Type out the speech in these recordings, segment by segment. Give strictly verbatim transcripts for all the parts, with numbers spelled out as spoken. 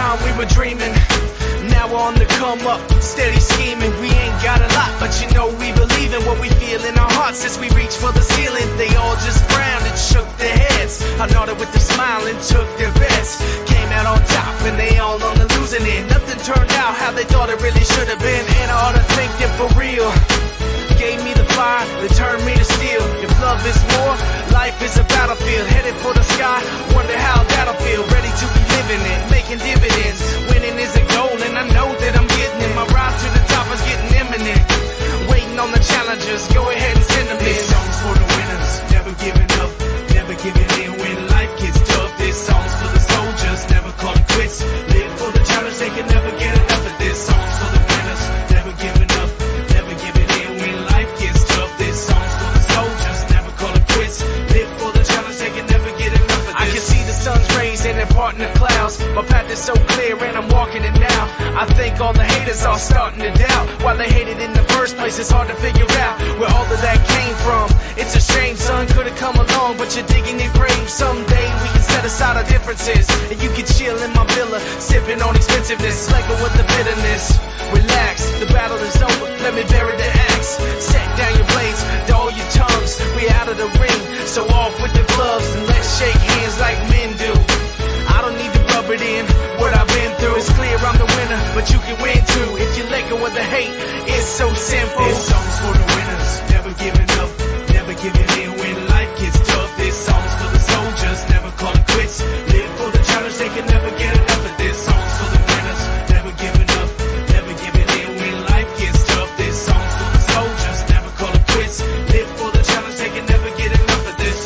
time we were dreaming. Now we're on the come up, steady scheming. We ain't got a lot, but you know we believe in what we feel in our hearts as we reach for the ceiling. They all just frowned and shook their heads. I nodded with a smile and took their bets. Came out on top and they all on the losing end. Nothing turned out how they thought it really should have been. And I ought to thank them for real. Gave me the fire, they turned me to steel. If love is war, life is a battlefield. Headed for the sky, wonder how that'll feel. Ready to be living it, making dividends. Winning is a goal and I know that I'm getting it. My rise to the top is getting imminent. Waiting on the challengers, go ahead and send them in. This song's for the winners, never giving up, never giving in when life gets tough. This song's for the soldiers, never call it quits. Live for the challenge, they can never get enough of this. Song's for the winners, never giving up, never giving in when life gets tough. This song's for the soldiers, never call it quits. Live for the challenge, they can never get enough of this. I can see the sun's rays and they're parting the clouds. My path is so clear and I'm walking it now. I think all the haters are starting to doubt. Why they hated in the first place, it's hard to figure out where all of that came from. It's a shame, son, could've come along, but you're digging your grave. Someday we can set aside our differences, and you can chill in my villa, sipping on expensiveness, let go with the bitterness. Relax, the battle is over, let me bury the axe. Set down your blades, dull your tongues. We out of the ring, so off with the gloves, and let's shake hands like men do. I don't need to rub it in, what I've been through. It's clear I'm the winner, but you can win too. If you let go of the hate, it's so simple. This song's for the winners, never giving up, never giving in when life gets tough. This song's for the soldiers, never call it quits. Live for the challenge, they can never get enough of this. Song's for the winners, never giving up, never giving in when life gets tough. This song's for the soldiers, never call it quits. Live for the challenge, they can never get enough of this.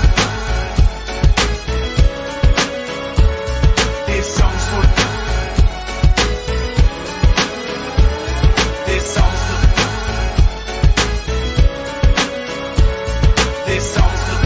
This song's for This song's for This song's for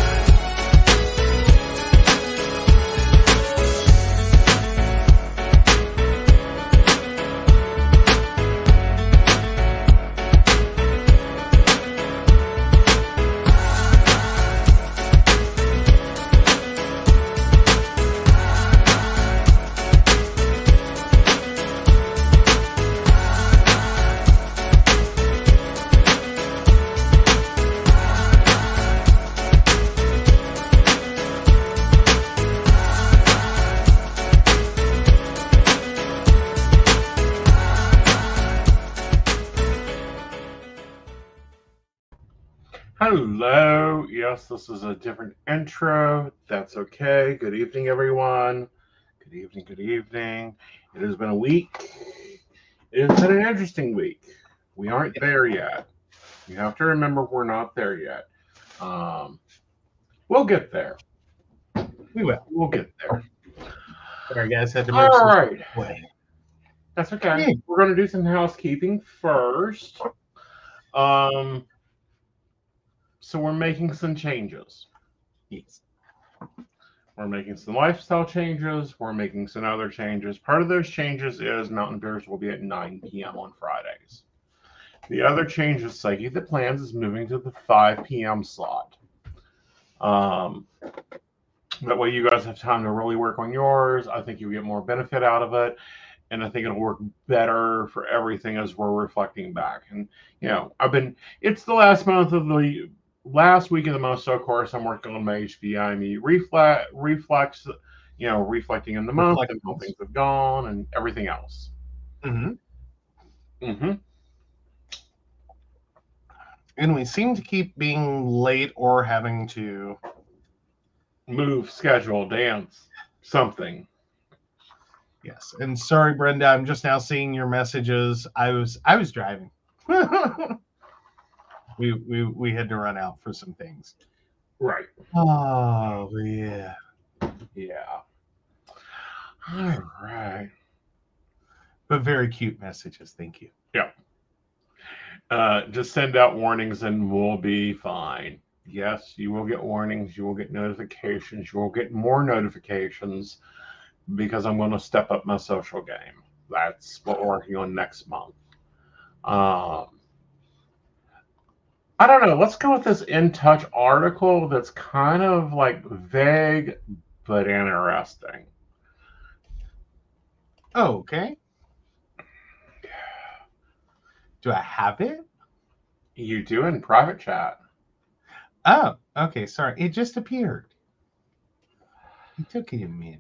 Hello. Yes, this is a different intro. That's okay. Good evening, everyone. Good evening, good evening. It has been a week. It has been an interesting week. We aren't there yet. You have to remember we're not there yet. Um, we'll get there. We will. We'll get there. Sorry, guys. Had to All merge right. Way. That's okay. Yeah. We're going to do some housekeeping first. Um, so we're making some changes. Yes. We're making some lifestyle changes. We're making some other changes. Part of those changes is Mountain Bears will be at nine p.m. on Fridays. The other change is Psyche That Plans is moving to the five p.m. slot. Um, that way you guys have time to really work on yours. I think you'll get more benefit out of it. And I think it'll work better for everything as we're reflecting back. And, you know, I've been, it's the last month of the, last week of the month. So, of course, I'm working on my H B I M E reflex, reflex, you know, reflecting in the month and how things have gone and everything else. Mm-hmm. Mm-hmm. And we seem to keep being late or having to move, schedule, dance, something. Yes. And sorry, Brenda, I'm just now seeing your messages. I was I was driving. we we we had to run out for some things. Right. Oh yeah. Yeah. All right. But very cute messages. Thank you. Yeah. Uh, just send out warnings and we'll be fine. Yes, you will get warnings. You will get notifications. You will get more notifications because I'm going to step up my social game. That's what we're working on next month. Um, I don't know. Let's go with this In Touch article that's kind of like vague but interesting. Oh, okay. Do I have it? You do in private chat. Oh, okay. Sorry. It just appeared. It took a minute.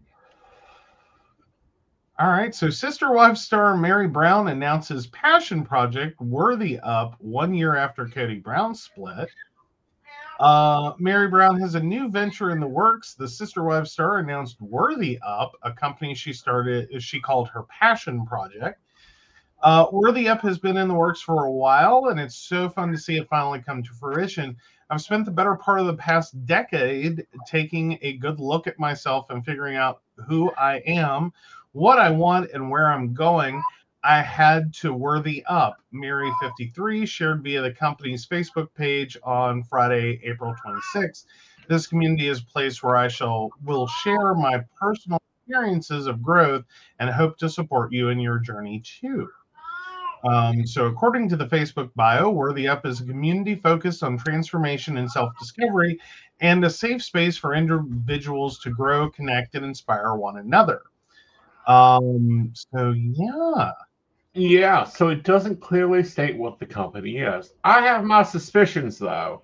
All right. So Sister Wives star Mary Brown announces passion project Worthy Up one year after Cody Brown split. Uh, Mary Brown has a new venture in the works. The Sister Wives star announced Worthy Up, a company she started, she called her passion project. Uh, Worthy Up has been in the works for a while, and it's so fun to see it finally come to fruition. I've spent the better part of the past decade taking a good look at myself and figuring out who I am, what I want, and where I'm going. I had to worthy up, Mary fifty-three shared via the company's Facebook page on Friday, April twenty-sixth. This community is a place where I shall will share my personal experiences of growth and hope to support you in your journey too. Um, so according to the Facebook bio, Worthy Up is a community focused on transformation and self-discovery and a safe space for individuals to grow, connect, and inspire one another. Um, so yeah. Yeah, so it doesn't clearly state what the company is. I have my suspicions, though.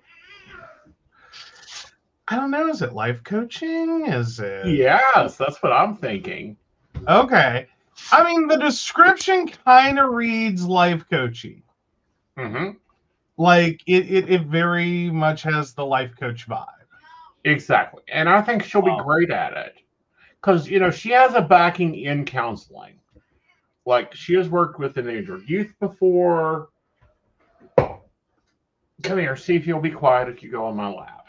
I don't know. Is it life coaching? Is it? Yes, that's what I'm thinking. Okay. I mean, the description kind of reads life coaching. Mm-hmm. Like, it, it, it very much has the life coach vibe. Exactly. And I think she'll be Oh. great at it. Because, you know, she has a backing in counseling. Like, she has worked with endangered youth before. Come here, see if you'll be quiet if you go on my lap.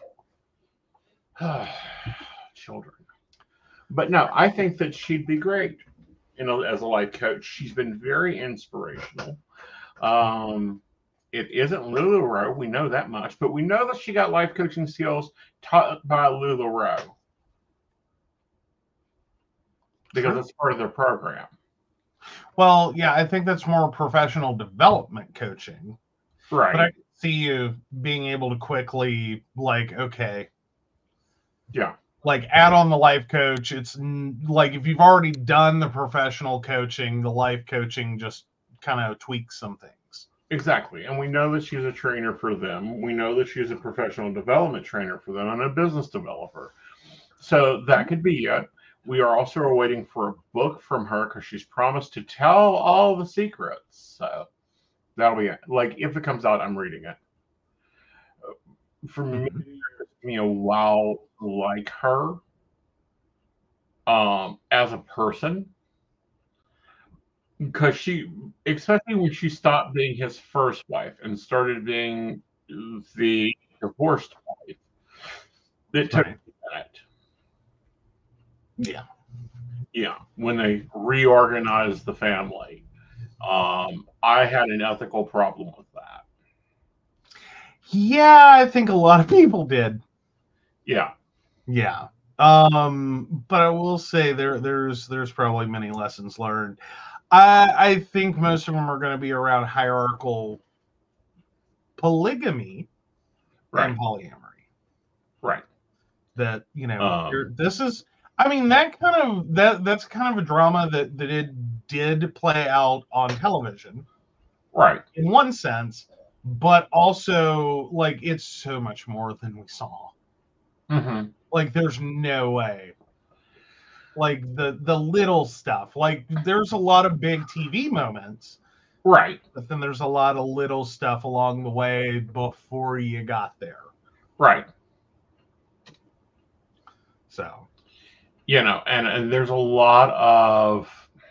Children. But no, I think that she'd be great, you know, as a life coach. She's been very inspirational. Um, it isn't LuLaRoe, we know that much, but we know that she got life coaching skills taught by LuLaRoe. Because it's part of their program. Well, yeah, I think that's more professional development coaching. Right. But I can see you being able to quickly, like, okay. Yeah. Like, add on the life coach. It's n- like if you've already done the professional coaching, the life coaching just kind of tweaks some things. Exactly. And we know that she's a trainer for them. We know that she's a professional development trainer for them and a business developer. So that could be it. We are also waiting for a book from her because she's promised to tell all the secrets. So that'll be it. Like, if it comes out, I'm reading it. For me, it took me a while to like her um, as a person. Because she, especially when she stopped being his first wife and started being the divorced wife, it took Right. me a minute. Yeah. Yeah, when they reorganized the family. Um, I had an ethical problem with that. Yeah, I think a lot of people did. Yeah. Yeah. Um, but I will say there there's there's probably many lessons learned. I I think most of them are going to be around hierarchical polygamy Right. and polyamory. Right. That, you know, Um, you're- this is I mean that kind of that that's kind of a drama that that it did play out on television Right. in one sense, but also like it's so much more than we saw. Mm-hmm. Like there's no way. Like the the little stuff. Like there's a lot of big T V moments, Right. but then there's a lot of little stuff along the way before you got there. Right. So, You know, and, and there's a lot of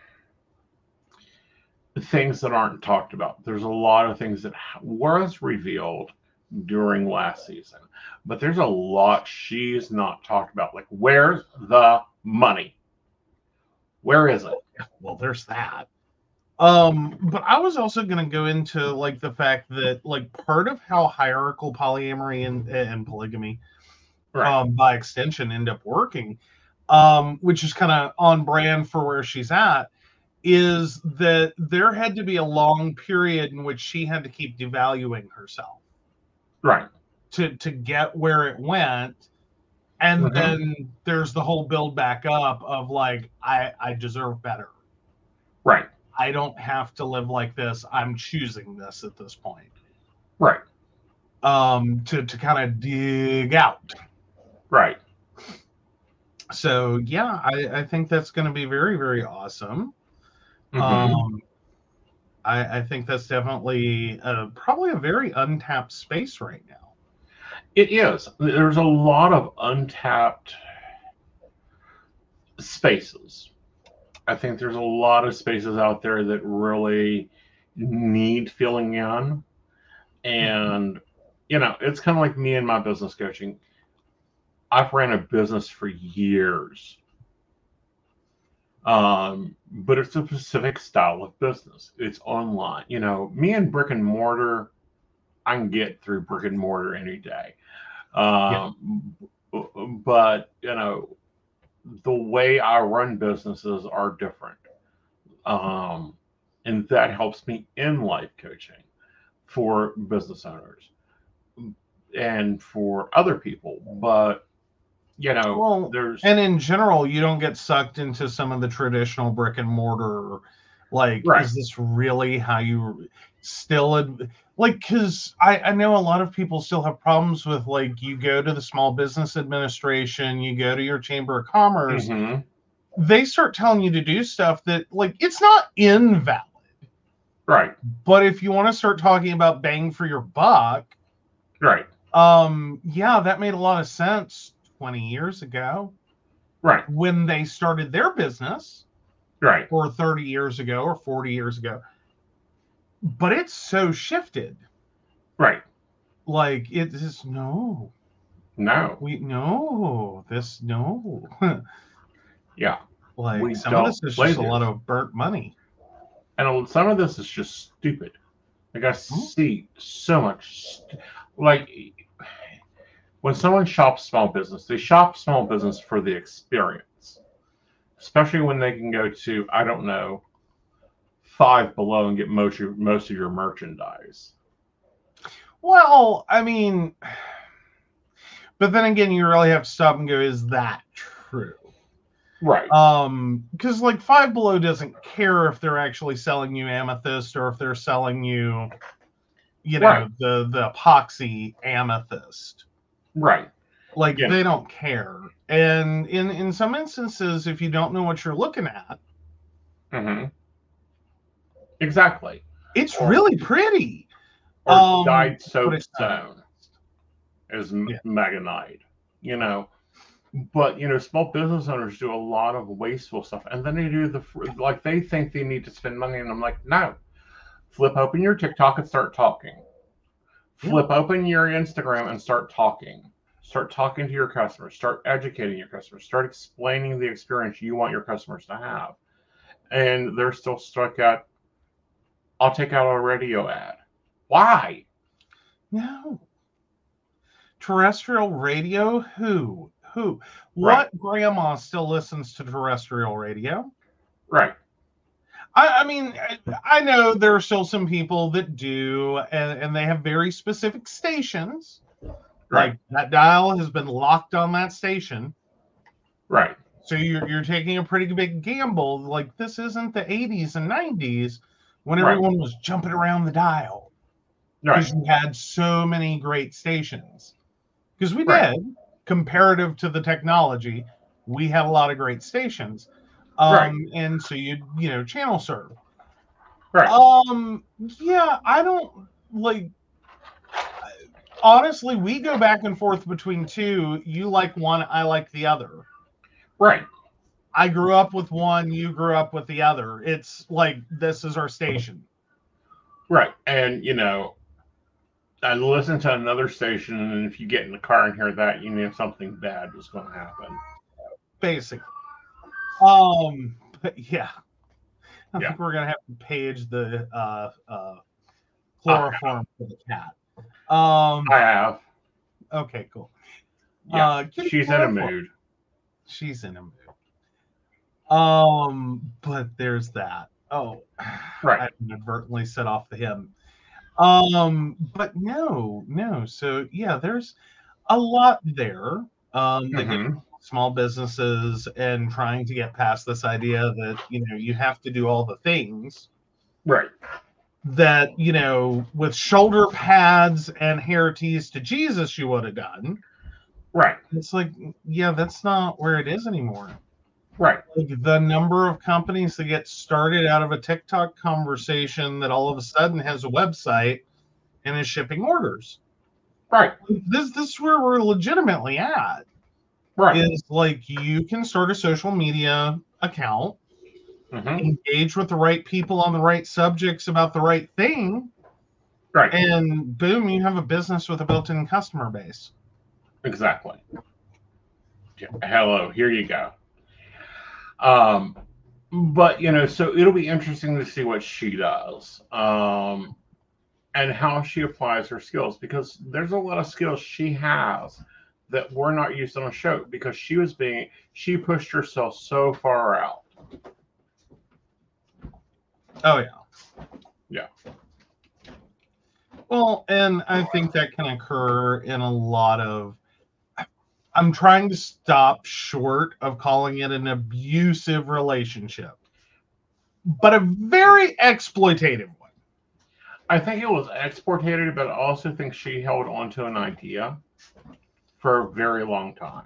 things that aren't talked about. There's a lot of things that was revealed during last season, but there's a lot she's not talked about. Like, where's the money? Where is it? well, there's that. Um, but I was also going to go into like the fact that like part of how hierarchical polyamory and, and polygamy, Right. um, by extension, end up working, um, which is kind of on brand for where she's at, is that there had to be a long period in which she had to keep devaluing herself Right. to to get where it went. And Mhm. then there's the whole build back up of like, I, I deserve better. Right. I don't have to live like this. I'm choosing this at this point. Right. Um, to, to kind of dig out. Right. So yeah, I, I think that's going to be very, very awesome. Mm-hmm. Um, I, I think that's definitely uh, probably a very untapped space right now. It is. There's a lot of untapped spaces. I think there's a lot of spaces out there that really need filling in. And, you know, it's kind of like me and my business coaching. I've ran a business for years. Um, but it's a specific style of business. It's online. You know, me and brick and mortar, I can get through brick and mortar any day. Um, yeah. But, you know, the way I run businesses are different. Um, and that helps me in life coaching for business owners and for other people. But, you know, well, there's... And in general, you don't get sucked into some of the traditional brick and mortar. Like, right. Is this really how you still... Ad- like, because I, I know a lot of people still have problems with, like, you go to the Small Business Administration, you go to your Chamber of Commerce, mm-hmm. they start telling you to do stuff that, like, it's not invalid. Right. But if you want to start talking about bang for your buck... Right. Um, yeah, that made a lot of sense twenty years ago. Right. When they started their business. Right. Or thirty years ago or forty years ago. But it's so shifted. Right. Like, it is, no. No. We, no. This, no. Yeah. Like, we some of this is just this. a lot of burnt money. And some of this is just stupid. Like, I hmm? see so much. St- like, when someone shops small business, they shop small business for the experience. Especially when they can go to, I don't know, Five Below and get most of, most of your merchandise. Well, I mean, but then again, you really have to stop and go, is that true? Right. Um, because like Five Below doesn't care if they're actually selling you amethyst or if they're selling you, you know, right. the, the epoxy amethyst. Right. Like, yeah. They don't care. And in, in some instances, if you don't know what you're looking at. Mm-hmm. Exactly. It's or, really pretty. Or um, dyed soapstone is yeah. Magonite, you know. But, you know, small business owners do a lot of wasteful stuff. And then they do the, like, they think they need to spend money. And I'm like, no. Flip open your TikTok and start talking. Flip yeah. open your Instagram and start talking. Start talking to your customers. Start educating your customers. Start explaining the experience you want your customers to have. And they're still stuck at, I'll take out a radio ad. Why? No. Terrestrial radio? Who? Who? What right. grandma still listens to terrestrial radio? Right. I, I mean, I, I know there are still some people that do, and, and they have very specific stations. Right. Like, that dial has been locked on that station. Right. So you're you're taking a pretty big gamble. Like, this isn't the eighties and nineties when everyone right. was jumping around the dial. Because right. you had so many great stations. Because we right. did. Comparative to the technology, we had a lot of great stations. Um, right. And so you, you know, channel serve. Right. Um, yeah, I don't, like, honestly, we go back and forth between two. You like one, I like the other. Right. I grew up with one, you grew up with the other. It's like, this is our station. Right. And, you know, I listen to another station, and if you get in the car and hear that, you know something bad is going to happen. Basically. Um, but yeah. I yeah. think we're going to have to page the uh, uh, chloroform for the cat. Um, I have. Okay, cool. Yeah, uh, she's in a mood. She's in a mood. Um, but there's that. Oh, right. I inadvertently set off the hymn. Um, but no, no. So yeah, there's a lot there um, that mm-hmm. gets small businesses and trying to get past this idea that, you know, you have to do all the things Right. that, you know, with shoulder pads and hair tees to Jesus you would have done. Right. It's like, yeah, that's not where it is anymore. Right. Like the number of companies that get started out of a TikTok conversation that all of a sudden has a website and is shipping orders. Right. This this is where we're legitimately at. Right. Is like you can start a social media account, Mm-hmm. engage with the right people on the right subjects about the right thing, Right. and boom, you have a business with a built-in customer base. Exactly. Hello, here you go. Um, but you know, so it'll be interesting to see what she does, um, and how she applies her skills, because there's a lot of skills she has that were not used on a show because she was being she pushed herself so far out. Oh yeah. Yeah. Well, and I think that can occur in a lot of. I'm trying to stop short of calling it an abusive relationship, but a very exploitative one. I think it was exploitative, but I also think she held on to an idea for a very long time.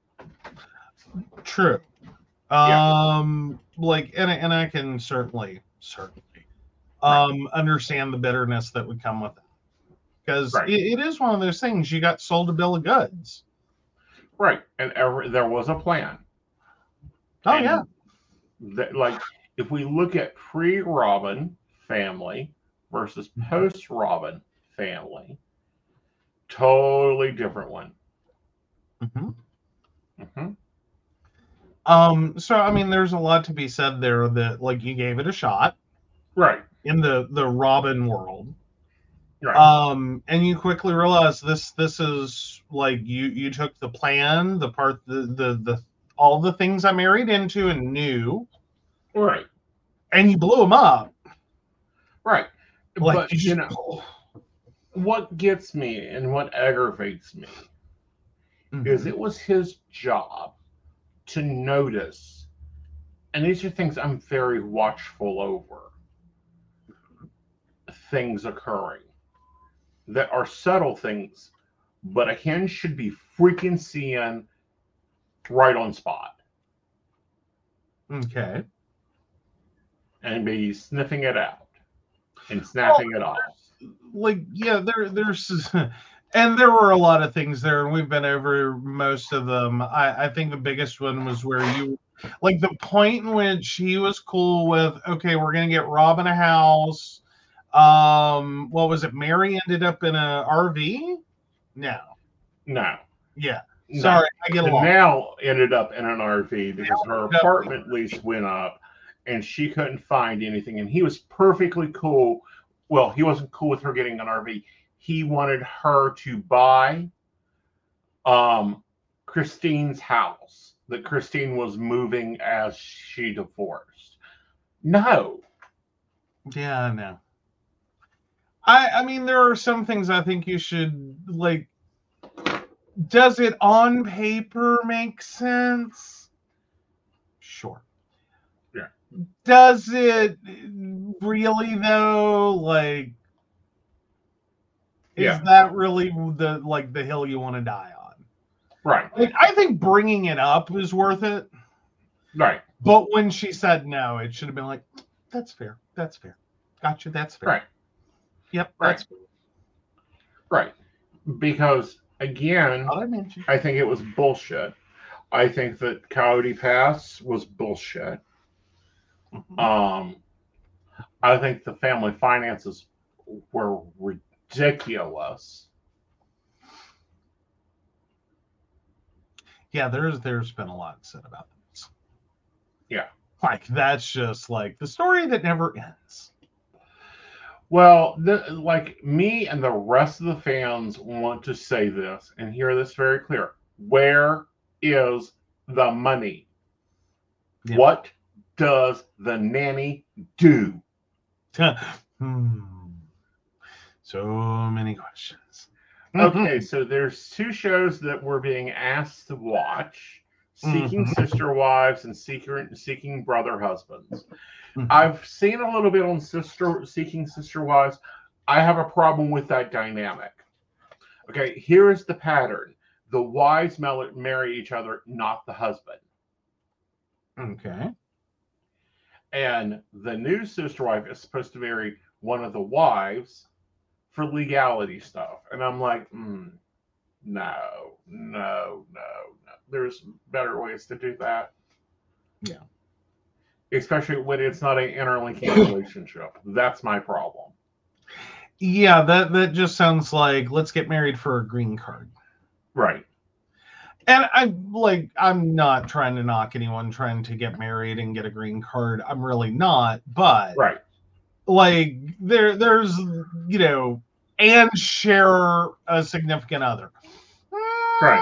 True. Yeah. Um, like, and and I can certainly, certainly, um, understand the bitterness that would come with it, because Right. it, it is one of those things. You got sold a bill of goods. Right, and every, there was a plan. Oh and yeah. That, like, if we look at pre-Robin family versus post-Robin family, totally different one. Mm-hmm. Mm-hmm. Um. So I mean, there's a lot to be said there. That like you gave it a shot. Right. In the the Robin world. Right. Um, and you quickly realize this this is like you you took the plan, the part the the the all the things I married into and knew, Right. and you blew them up. Right. Like but you, just, you know, what gets me and what aggravates me mm-hmm. is it was his job to notice, and these are things I'm very watchful over, things occurring that are subtle things, but a hen should be freaking seeing right on spot. Okay. And be sniffing it out and snapping well, it off. Like, yeah, there, there's, and there were a lot of things there, and we've been over most of them. I, I think the biggest one was where you, like, the point in which he was cool with, okay, we're gonna get Robin a house. Um, what was it? Mary ended up in a R V? No. No. Yeah. No. Sorry, I get along. Nell ended up in an R V because her apartment lease went up and she couldn't find anything. And he was perfectly cool. Well, he wasn't cool with her getting an R V. He wanted her to buy um, Christine's house that Christine was moving as she divorced. No. Yeah, I know. I, I mean, there are some things I think you should, like, does it on paper make sense? Sure. Yeah. Does it really, though? Like, is yeah. that really the, like, the hill you want to die on? Right. Like, I think bringing it up is worth it. Right. But when she said no, it should have been like, that's fair. That's fair. Gotcha. That's fair. Right. Yep. Right. That's fair. Right. Because, again, I, I think it was bullshit. I think that Coyote Pass was bullshit. Mm-hmm. Um, I think the family finances were ridiculous. Yeah, there's there's been a lot said about this. Yeah. Like, that's just like the story that never ends. Well, the, like me and the rest of the fans want to say this and hear this very clear. Where is the money? Yeah. What does the nanny do? hmm. So many questions. Okay, so there's two shows that we're being asked to watch. seeking Mhm. sister wives and seeking seeking brother husbands. Mhm. I've seen a little bit on sister seeking sister wives. I have a problem with that dynamic. Okay, here is the pattern: the wives marry each other, not the husband. Okay. And the new sister wife is supposed to marry one of the wives for legality stuff. And I'm like, mm, no, no, no, no. There's better ways to do that. Yeah. Especially when it's not an interlinking relationship. That's my problem. Yeah, that that just sounds like let's get married for a green card. Right. And I like I'm not trying to knock anyone trying to get married and get a green card. I'm really not, but Right. like there there's you know, and share a significant other. Right.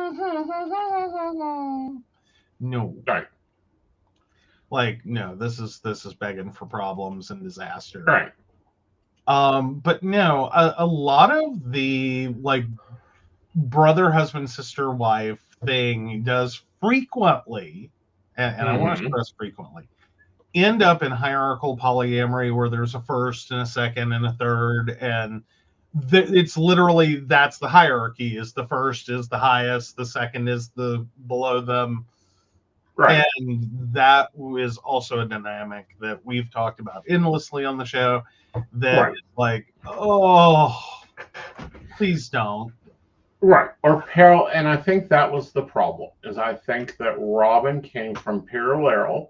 No. Right. Like, no, this is this is begging for problems and disaster. Right. Um, but no, a, a lot of the like brother, husband, sister, wife thing does frequently, and, and I want to Mhm. stress frequently, end up in hierarchical polyamory where there's a first and a second and a third, and th- it's literally that's the hierarchy. Is the first is the highest, the second is the below them. Right. And that is also a dynamic that we've talked about endlessly on the show. That Right. is like, oh, please don't. Right. Or parallel, and I think that was the problem. Is I think that Robin came from parallel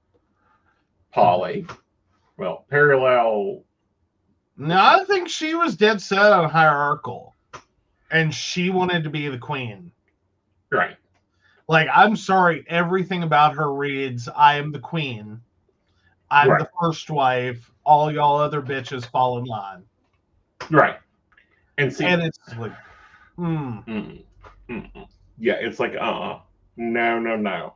poly. Well, parallel. No, I think she was dead set on hierarchical, and she wanted to be the queen. Right. Like, I'm sorry, everything about her reads, I am the queen. I'm Right. the first wife. All y'all other bitches fall in line. Right. And see, And it's like, hmm. mm, mm, mm. Yeah, it's like, uh-uh. No, no, no.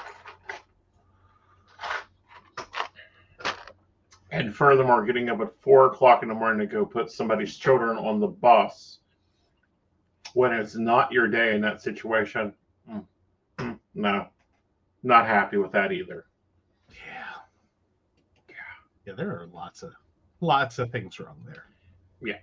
And furthermore, getting up at four o'clock in the morning to go put somebody's children on the bus when it's not your day in that situation, mm, mm, no, not happy with that either. Yeah. Yeah. Yeah, there are lots of lots of things wrong there. Yeah.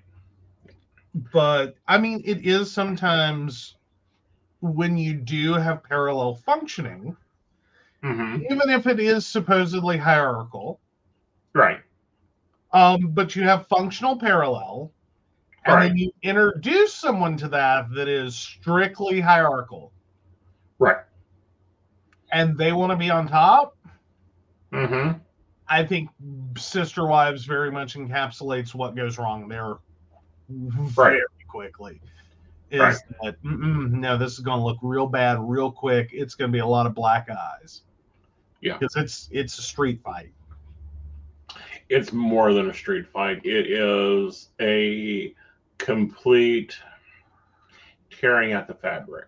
But I mean, it is sometimes when you do have parallel functioning, Mm-hmm. even if it is supposedly hierarchical, Right. um, but you have functional parallel, and Right. then you introduce someone to that that is strictly hierarchical, Right. and they want to be on top. Mm-hmm. I think Sister Wives very much encapsulates what goes wrong there very Right. quickly. Is Right. that no, this is going to look real bad real quick. It's going to be a lot of black eyes. Yeah. Because it's it's a street fight. It's more than a street fight. It is a complete tearing at the fabric.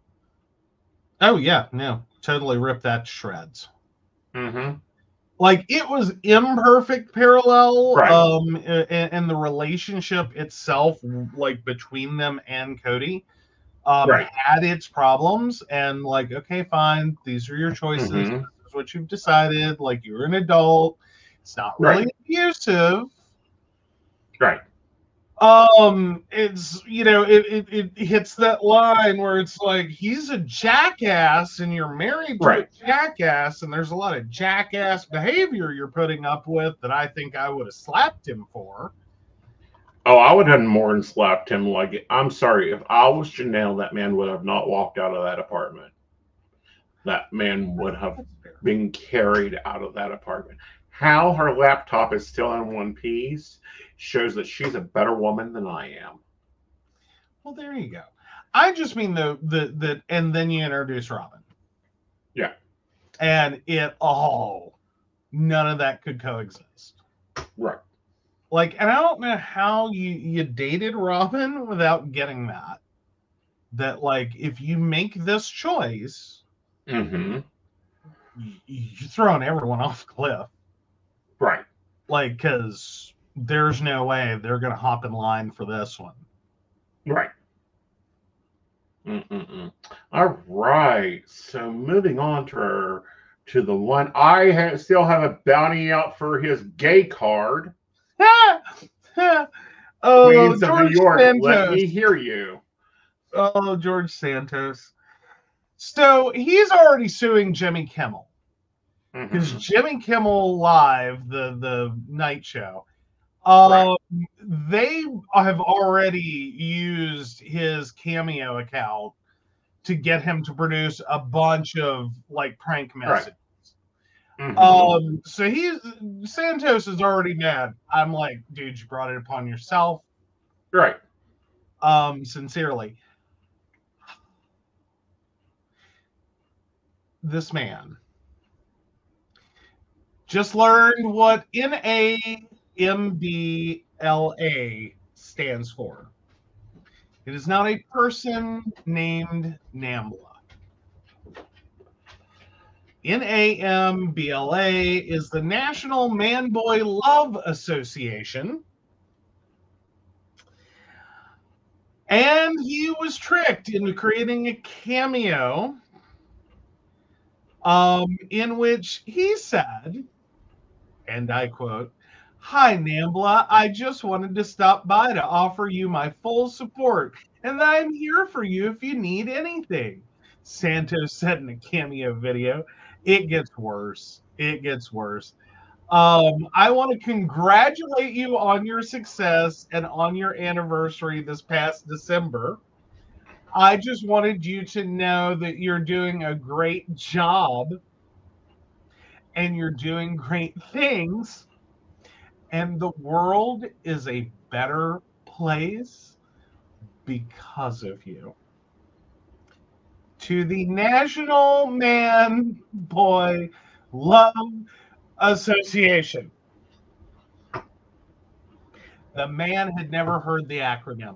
Oh yeah, no, totally rip that to shreds. Mm-hmm. Like it was imperfect parallel, Right. um, and, and the relationship itself, like between them and Cody, um, Right. had its problems. And like, okay, fine, these are your choices. Mm-hmm. This is what you've decided. Like you're an adult. It's not really Right. abusive. Right. Um, it's you know, it, it it hits that line where it's like he's a jackass and you're married to Right. a jackass, and there's a lot of jackass behavior you're putting up with that I think I would have slapped him for. Oh, I would have more than slapped him. Like, I'm sorry, if I was Janelle, that man would have not walked out of that apartment. That man would have been carried out of that apartment. How her laptop is still in one piece shows that she's a better woman than I am. Well, there you go. I just mean the the the and then you introduce Robin. Yeah. And it all none of that could coexist. Right. Like, and I don't know how you you dated Robin without getting that. That like if you make this choice, Mm-hmm. you, you're throwing everyone off the cliff. Right. Like, because there's no way they're gonna hop in line for this one. Right. Mm-mm-mm. All right. So moving on to our, to the one I ha- still have a bounty out for his gay card. Oh, Queens of New George York, let Santos. me hear you. Oh, George Santos. So he's already suing Jimmy Kimmel because Mhm. Jimmy Kimmel Live, the the night show, um, they have already used his Cameo account to get him to produce a bunch of like prank Right. messages. Mhm. Um, so he's Santos is already mad. I'm like, dude, you brought it upon yourself. Right. Um, sincerely. This man just learned what N A M B L A stands for. It is not a person named Nambla. N A M B L A is the National Man Boy Love Association. And he was tricked into creating a cameo um, in which he said, and I quote, "Hi, Nambla. I just wanted to stop by to offer you my full support, and that I'm here for you if you need anything," Santos said in a cameo video. It gets worse. It gets worse. Um, I want to congratulate you on your success and on your anniversary this past December. I just wanted you to know that you're doing a great job and you're doing great things, and the world is a better place because of you. To the National Man Boy Love Association. The man had never heard the acronym.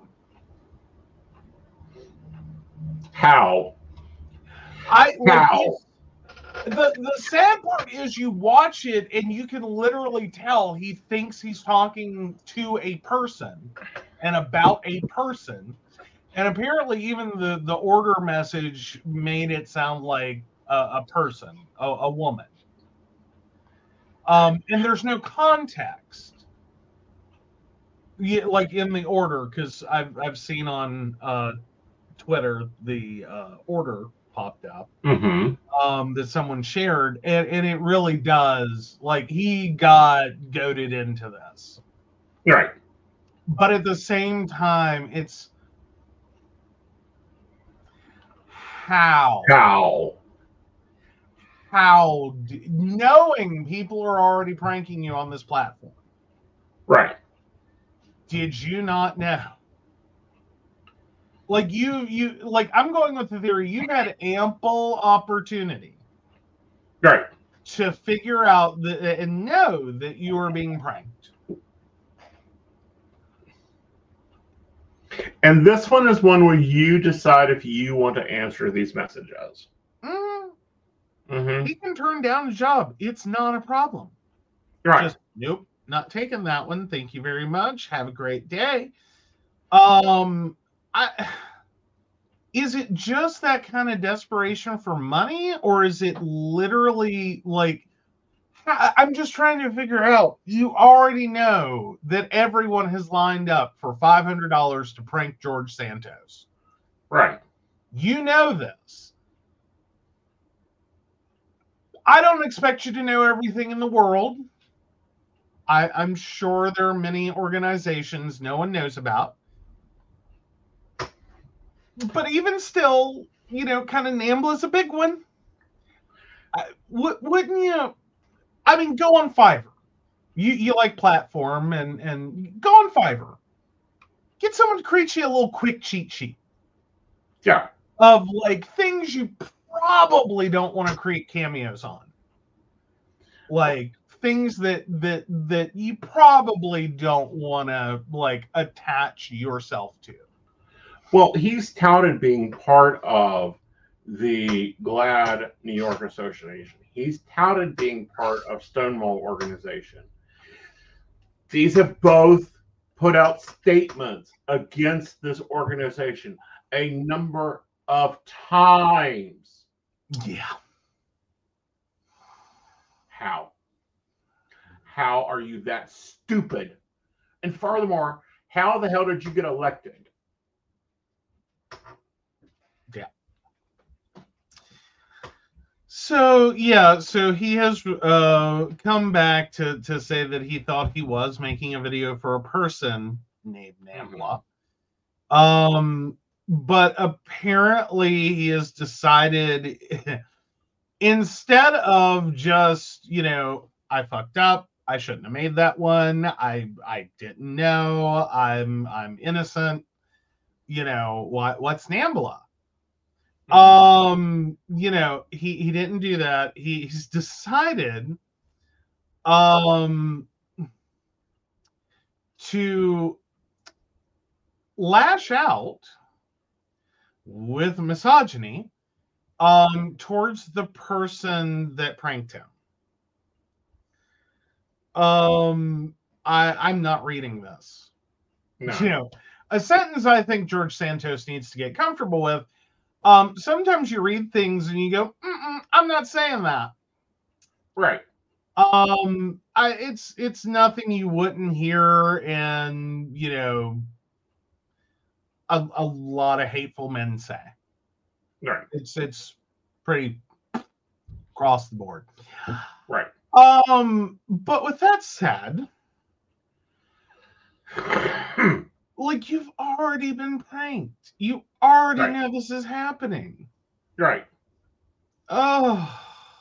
How? I like How? it's, the the sad part is you watch it and you can literally tell he thinks he's talking to a person and about a person, and apparently even the the order message made it sound like a, a person, a, a woman. Um, and there's no context, yeah, like in the order, because I've I've seen on uh, Twitter the uh, order popped up. Mm-hmm. Um, that someone shared, and, and it really does. Like he got goaded into this, Right. but at the same time, it's how How? how do, knowing people are already pranking you on this platform. Right. Did you not know? Like you, you like I'm going with the theory. You've had ample opportunity, Right. to figure out that and know that you are being pranked. And this one is one where you decide if you want to answer these messages. Mm, Mm-hmm. he can turn down a job. It's not a problem. Right. Just nope, not taking that one. Thank you very much. Have a great day. Um, I is it just that kind of desperation for money, or is it literally like I- I'm just trying to figure out. You already know that everyone has lined up for five hundred dollars to prank George Santos. Right. You know this. I don't expect you to know everything in the world. I, I'm sure there are many organizations no one knows about. But even still, you know, kind of Nambla is a big one. I, w- wouldn't you? I mean, go on Fiverr. You you like platform and and go on Fiverr. Get someone to create you a little quick cheat sheet Yeah. of like things you probably don't want to create cameos on. Like things that that that you probably don't want to like attach yourself to. Well, he's touted being part of the GLAAD New York Association. He's touted being part of Stonewall Organization. These have both put out statements against this organization. A number of times. Yeah. How? How are you that stupid? And furthermore, how the hell did you get elected? Yeah. So yeah, so he has uh, come back to to say that he thought he was making a video for a person named Nambla. Mm-hmm. Um, but apparently he has decided instead of just, you know, I fucked up, I shouldn't have made that one, I I didn't know, I'm I'm innocent, you know, what what's Nambla? Um, you know, he he didn't do that. He, he's decided um to lash out with misogyny um towards the person that pranked him. Um I I'm not reading this. No. You know, a sentence I think George Santos needs to get comfortable with. Um, sometimes you read things and you go, Mm-mm, I'm not saying that. Right. Um, I, it's it's nothing you wouldn't hear in, you know, a, a lot of hateful men say. Right. It's it's pretty across the board. Right. Um, but with that said, like, you've already been pranked. You already right. know this is happening. Right. Oh.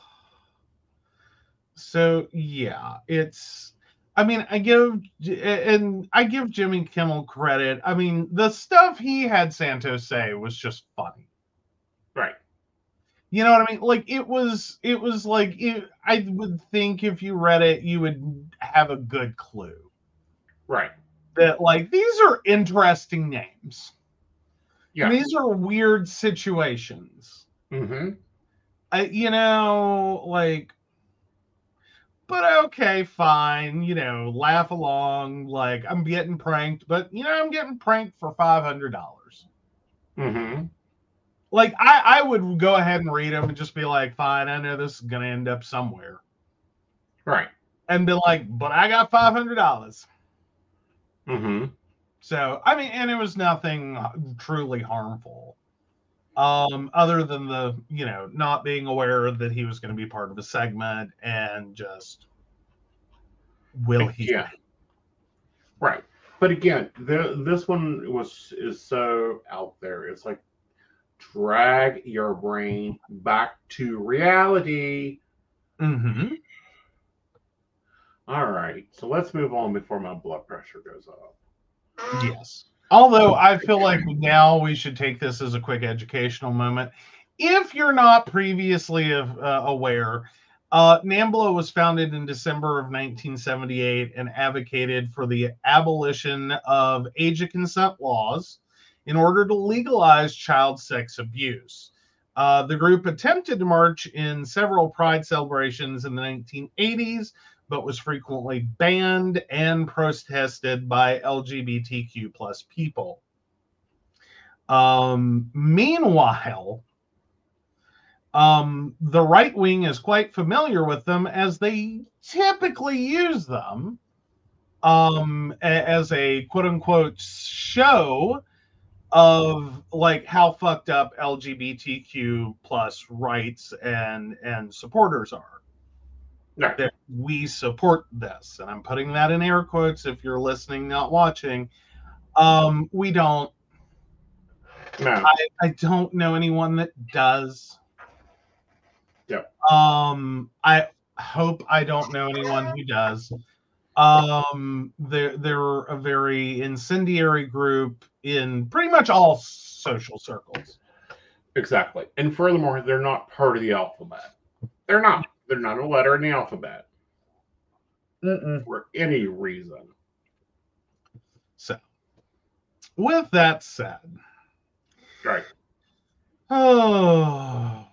So yeah, it's I mean, I give and I give Jimmy Kimmel credit. I mean, the stuff he had Santos say was just funny. Right. You know what I mean? Like it was it was like it, I would think if you read it, you would have a good clue. Right. That like these are interesting names. Yeah. These are weird situations. Mm-hmm. I, you know, like, but okay, fine. You know, laugh along. Like I'm getting pranked, but you know, I'm getting pranked for five hundred dollars. Mm-hmm. Like I, I would go ahead and read them and just be like, fine. I know this is gonna end up somewhere. Right. And be like, but I got five hundred dollars. Mm-hmm. So, I mean, and it was nothing truly harmful. Um, other than the, you know, not being aware that he was going to be part of a segment and just will he? Yeah. Right. But again, the, this one was is so out there. It's like drag your brain back to reality. Mm-hmm. All right. So let's move on before my blood pressure goes up. Yes. Although I feel like now we should take this as a quick educational moment. If you're not previously uh, aware, uh, NAMBLA was founded in December of nineteen seventy-eight and advocated for the abolition of age of consent laws in order to legalize child sex abuse. Uh, the group attempted to march in several Pride celebrations in the nineteen eighties, but was frequently banned and protested by L G B T Q plus people. Um, meanwhile, um, the right wing is quite familiar with them as they typically use them um, as a quote unquote show of like how fucked up L G B T Q plus rights and, and supporters are. No. That we support this, and I'm putting that in air quotes if you're listening, not watching. Um, we don't. No. I, I don't know anyone that does. Yep. Um, I hope I don't know anyone who does. Um, they're they're a very incendiary group in pretty much all social circles. Exactly, and furthermore, they're not part of the alphabet. They're not. They're not a letter in the alphabet. Mm-mm. For any reason. So, with that said, right. Oh,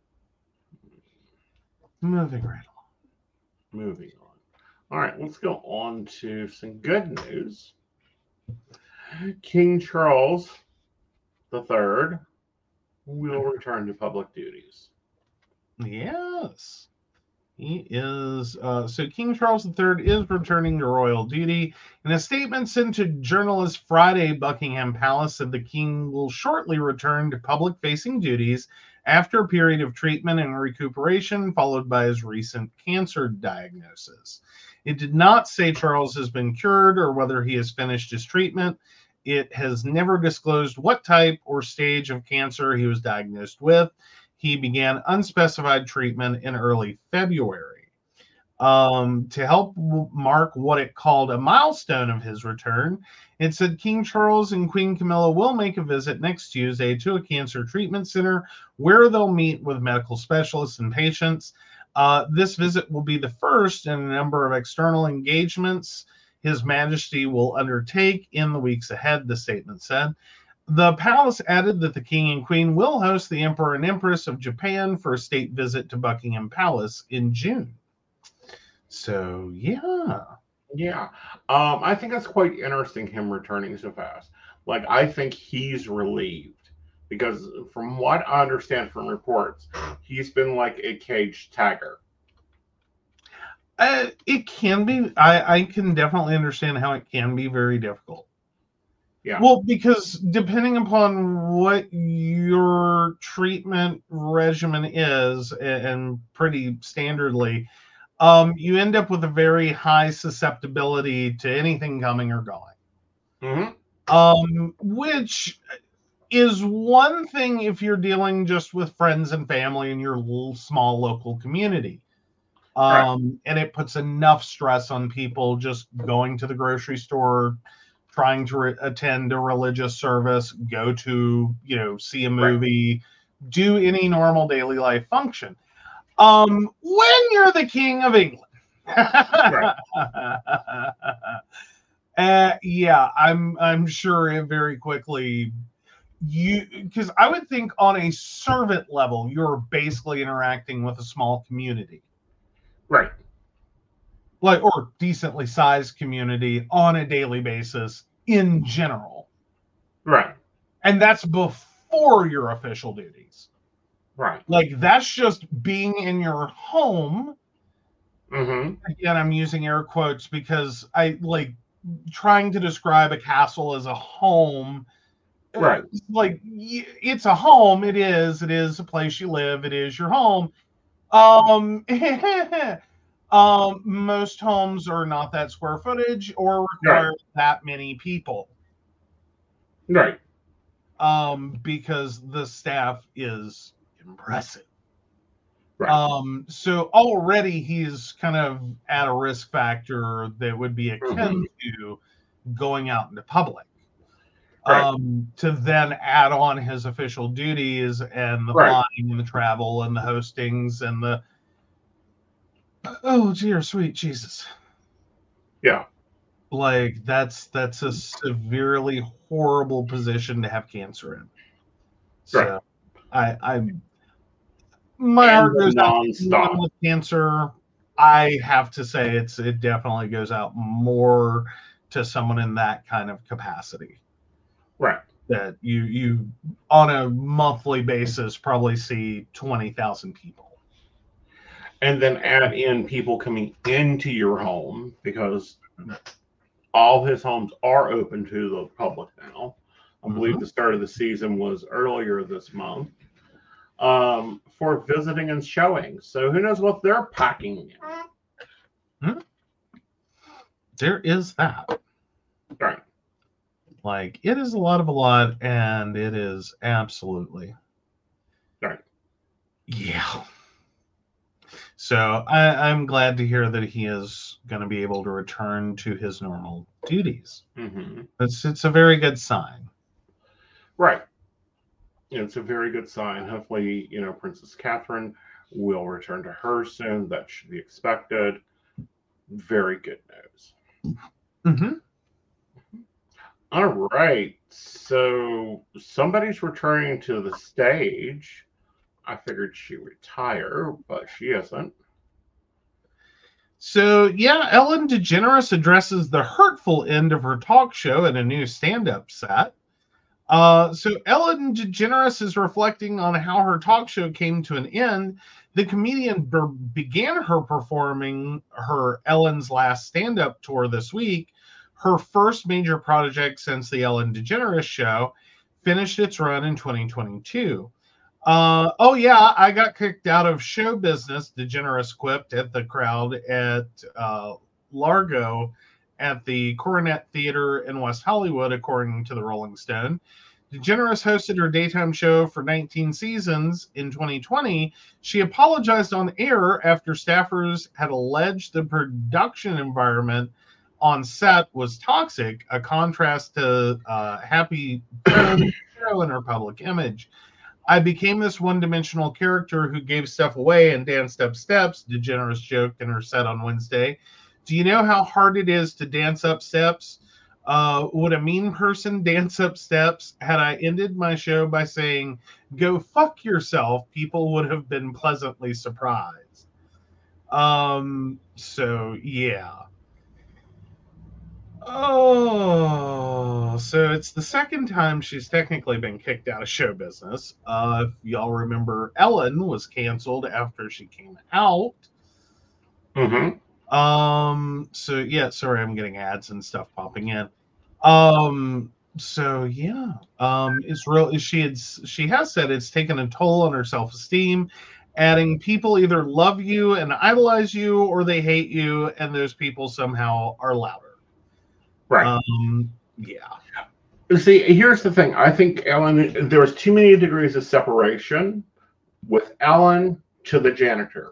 moving right along. Moving on. All right, let's go on to some good news. King Charles the Third will return to public duties. Yes. He is. Uh, so King Charles the Third is returning to royal duty. In a statement sent to journalists Friday, Buckingham Palace said the king will shortly return to public-facing duties after a period of treatment and recuperation, followed by his recent cancer diagnosis. It did not say Charles has been cured or whether he has finished his treatment. It has never disclosed what type or stage of cancer he was diagnosed with. He began unspecified treatment in early February. Um, to help w- mark what it called a milestone of his return, it said King Charles and Queen Camilla will make a visit next Tuesday to a cancer treatment center where they'll meet with medical specialists and patients. Uh, this visit will be the first in a number of external engagements His Majesty will undertake in the weeks ahead, the statement said. The palace added that the king and queen will host the emperor and empress of Japan for a state visit to Buckingham Palace in June. So, yeah. Yeah. Um, I think that's quite interesting, him returning so fast. Like, I think he's relieved because from what I understand from reports, he's been like a caged tiger. Uh, it can be. I, I can definitely understand how it can be very difficult. Yeah. Well, because depending upon what your treatment regimen is, and pretty standardly, um, you end up with a very high susceptibility to anything coming or going. Mm-hmm. Um, which is one thing if you're dealing just with friends and family in your little small local community. Um, Right. And it puts enough stress on people just going to the grocery store, trying to re- attend a religious service, go to, you know, see a movie, right. do any normal daily life function. Um, when you're the King of England. Right. uh, yeah, I'm I'm sure it very quickly you because I would think on a servant level, you're basically interacting with a small community. Right. Like, or decently sized community on a daily basis in general. Right. And that's before your official duties. Right. Like, that's just being in your home. Mm-hmm. Again, I'm using air quotes because I like trying to describe a castle as a home. Right. It's like, it's a home. It is. It is a place you live. It is your home. Um, um, most homes are not that square footage or require right. that many people. Right. Um, because the staff is impressive. Right. Um, so already he's kind of at a risk factor that would be akin mm-hmm. to going out into public. Right. Um, to then add on his official duties and the right. flying and the travel and the hostings and the oh dear sweet Jesus. Yeah. Like that's that's a severely horrible position to have cancer in. So right. I I my and heart goes non-stop. out with cancer. I have to say it's it definitely goes out more to someone in that kind of capacity. Right. That you you on a monthly basis probably see twenty thousand people. And then add in people coming into your home because all his homes are open to the public now. I mm-hmm. believe the start of the season was earlier this month um, for visiting and showing. So who knows what they're packing in. Hmm. There is that. Right. Like, it is a lot of a lot, and it is absolutely. Right. Yeah. So I, I'm glad to hear that he is going to be able to return to his normal duties. Mm-hmm. It's, it's a very good sign. Right. It's a very good sign. Hopefully, you know, Princess Catherine will return to her soon. That should be expected. Very good news. Mm-hmm. All right, so somebody's returning to the stage. I figured she'd retire, but she isn't. So, yeah, Ellen DeGeneres addresses the hurtful end of her talk show in a new stand-up set. Uh, so Ellen DeGeneres is reflecting on how her talk show came to an end. The comedian be- began her performing her Ellen's Last Stand-Up tour this week, her first major project since the Ellen DeGeneres Show, finished its run in twenty twenty-two. Uh, oh yeah, I got kicked out of show business, DeGeneres quipped at the crowd at uh, Largo at the Coronet Theater in West Hollywood, according to the Rolling Stone. DeGeneres hosted her daytime show for nineteen seasons. In twenty twenty, she apologized on air after staffers had alleged the production environment on set was toxic, a contrast to uh, happy show and her public image. I became this one-dimensional character who gave stuff away and danced up steps, DeGeneres joked in her set on Wednesday. Do you know how hard it is to dance up steps? Uh, would a mean person dance up steps? Had I ended my show by saying, go fuck yourself, people would have been pleasantly surprised. Um, so, yeah. Oh, so it's the second time she's technically been kicked out of show business. Uh, if y'all remember, Ellen was canceled after she came out. Mm-hmm. Um, so yeah, sorry, I'm getting ads and stuff popping in. Um, so yeah, um, it's real. She had, she has said it's taken a toll on her self-esteem, adding people either love you and idolize you or they hate you, and those people somehow are louder. Right. Um, yeah. See, here's the thing. I think Ellen, there was too many degrees of separation with Ellen to the janitor.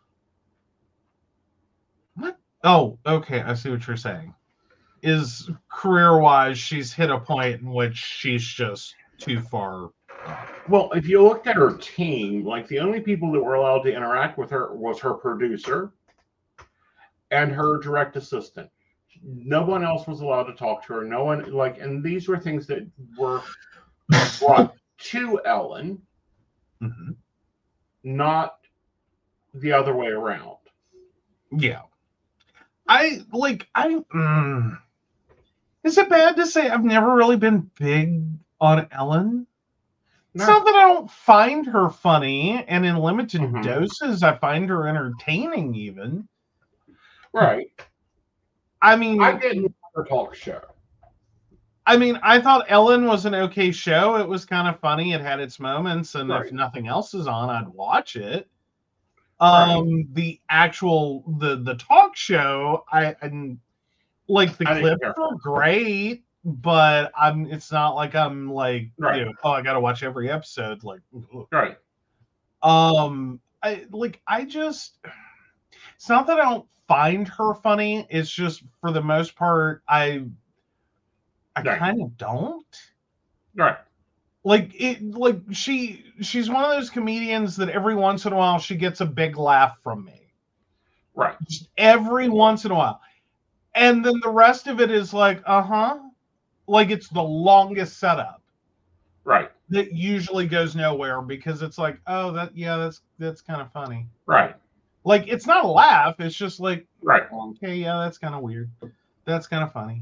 What? Oh, okay. I see what you're saying. Is career-wise, she's hit a point in which she's just too far. Well, if you looked at her team, like the only people that were allowed to interact with her was her producer and her direct assistant. No one else was allowed to talk to her. No one, like, and these were things that were brought to Ellen, mm-hmm. not the other way around. Yeah. I, like, I, mm, is it bad to say I've never really been big on Ellen? No. It's not that I don't find her funny, and in limited mm-hmm. doses, I find her entertaining even. Right. I mean, I didn't her talk show. I mean, I thought Ellen was an okay show. It was kind of funny. It had its moments, and right. if nothing else is on, I'd watch it. Um, right. The actual the the talk show, I, I like the I clips are great, but I'm. It's not like I'm like, right. you know, oh, I got to watch every episode. Like, right. Um, I like. I just. It's not that I don't find her funny. It's just for the most part, I I right. kind of don't. Right. Like it like she she's one of those comedians that every once in a while she gets a big laugh from me. Right. Just every once in a while. And then the rest of it is like, uh-huh. Like it's the longest setup. Right. That usually goes nowhere because it's like, oh, that yeah, that's that's kind of funny. Right. Like, it's not a laugh. It's just like, right. Okay, yeah, that's kind of weird. That's kind of funny.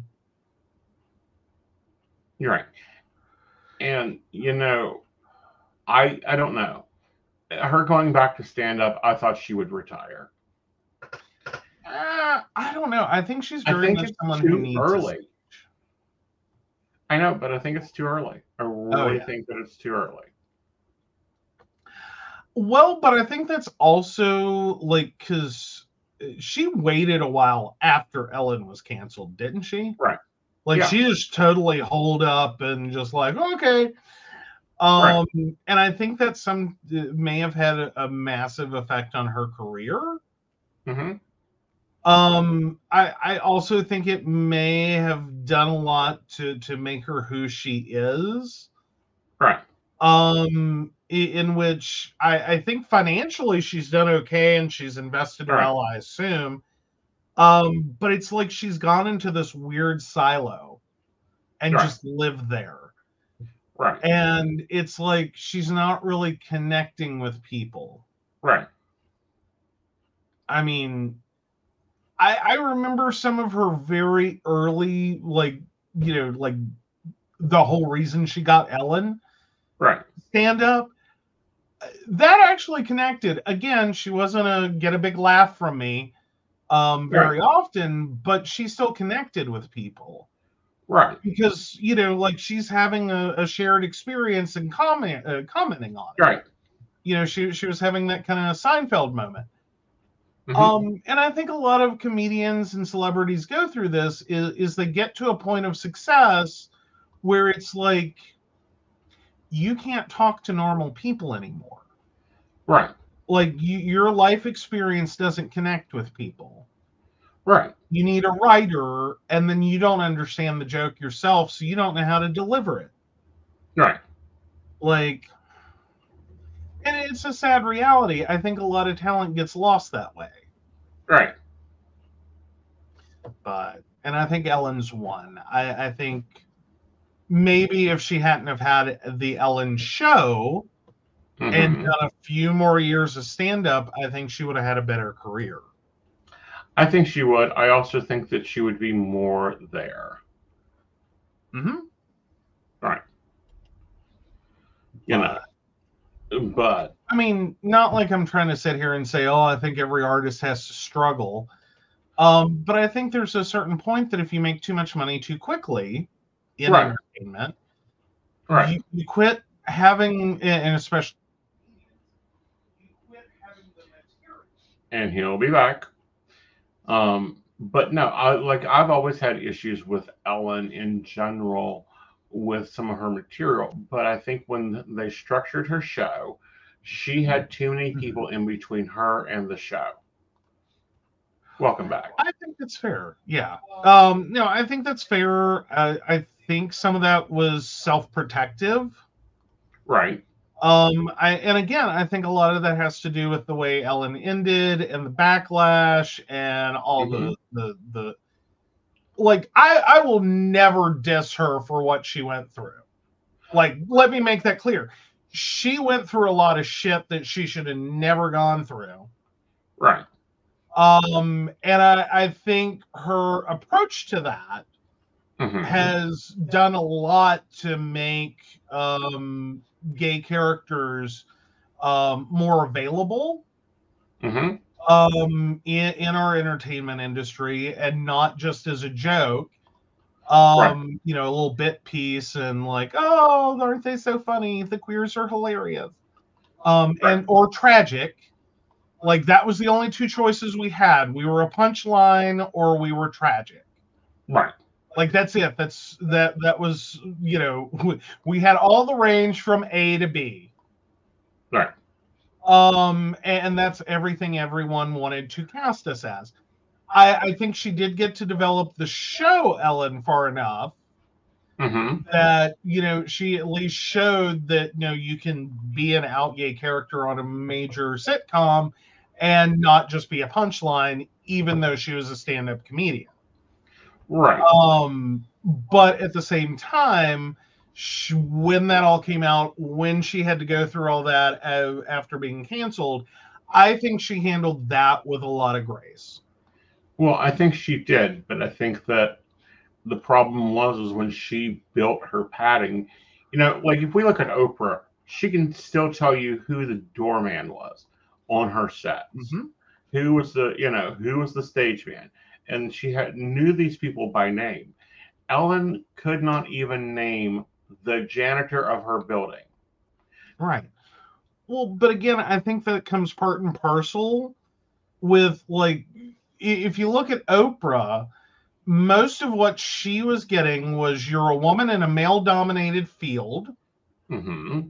You're right. And, you know, I I don't know. Her going back to stand-up, I thought she would retire. Uh, I don't know. I think she's I think it's someone too who needs early. I know, but I think it's too early. I really oh, yeah. think that it's too early. Well, but I think that's also like because she waited a while after Ellen was canceled, didn't she? Right. Like yeah. she just totally holed up and just like, okay. Um, right. And I think that some may have had a, a massive effect on her career. Mm-hmm. Um, I, I also think it may have done a lot to, to make her who she is. Right. Um, in which I, I think financially she's done okay and she's invested right. well, I assume. Um, but it's like she's gone into this weird silo and right. just lived there. Right. And it's like she's not really connecting with people. Right. I mean, I I remember some of her very early, like, you know, like the whole reason she got Ellen Right. stand up. That actually connected. Again, she wasn't a get a big laugh from me um, very Right. often, but she still connected with people. Right. Because, you know, like she's having a, a shared experience and comment, uh, commenting on it. Right. You know, she, she was having that kind of Seinfeld moment. Mhm. Um, and I think a lot of comedians and celebrities go through this is, is they get to a point of success where it's like, you can't talk to normal people anymore. Right. Like you, your life experience doesn't connect with people. Right. You need a writer, and then you don't understand the joke yourself, so you don't know how to deliver it. Right. Like, and it's a sad reality. I think a lot of talent gets lost that way. Right. But, and I think Ellen's one. I, I think maybe if she hadn't have had the Ellen show Mhm. and done a few more years of stand-up, I think she would have had a better career. I think she would. I also think that she would be more there. Mm-hmm. Right. You know. But I mean, not like I'm trying to sit here and say, oh, I think every artist has to struggle. Um, but I think there's a certain point that if you make too much money too quickly in Right. entertainment, right. you, you quit having, and especially, you quit having the material. And he'll be back. Um, but no, I like I've always had issues with Ellen in general with some of her material, but I think when they structured her show, she had too many people in between her and the show. Welcome back. I think that's fair. Yeah. Um, no, I think that's fair. Uh, I think some of that was self-protective. Right. Um, I and again, I think a lot of that has to do with the way Ellen ended and the backlash and all Mhm. the the the like I I will never diss her for what she went through. Like, let me make that clear. She went through a lot of shit that she should have never gone through. Right. Um, and I, I think her approach to that Mhm. has done a lot to make um, gay characters um, more available Mhm. um, in, in our entertainment industry, and not just as a joke. Um, Right. You know, a little bit piece and like, oh, aren't they so funny? The queers are hilarious. Um, Right. and or tragic. Like that was the only two choices we had. We were a punchline or we were tragic. Right. Like that's it. That's that that was, you know, we, we had all the range from A to B. Right. Um, and that's everything everyone wanted to cast us as. I, I think she did get to develop the show Ellen far enough Mhm. that, you know, she at least showed that, you know, you can be an out gay character on a major sitcom and not just be a punchline, even though she was a stand-up comedian. Right. Um, but at the same time, she, when that all came out, when she had to go through all that uh, after being canceled, I think she handled that with a lot of grace. Well, I think she did, but I think that the problem was is when she built her padding. You know, like if we look at Oprah, she can still tell you who the doorman was on her sets, Mhm. who was the you know who was the stage man, and she had knew these people by name. Ellen could not even name the janitor of her building. Right. Well, but again, I think that comes part and parcel with like, i- if you look at Oprah, most of what she was getting was you're a woman in a male dominated field. Mm-hmm.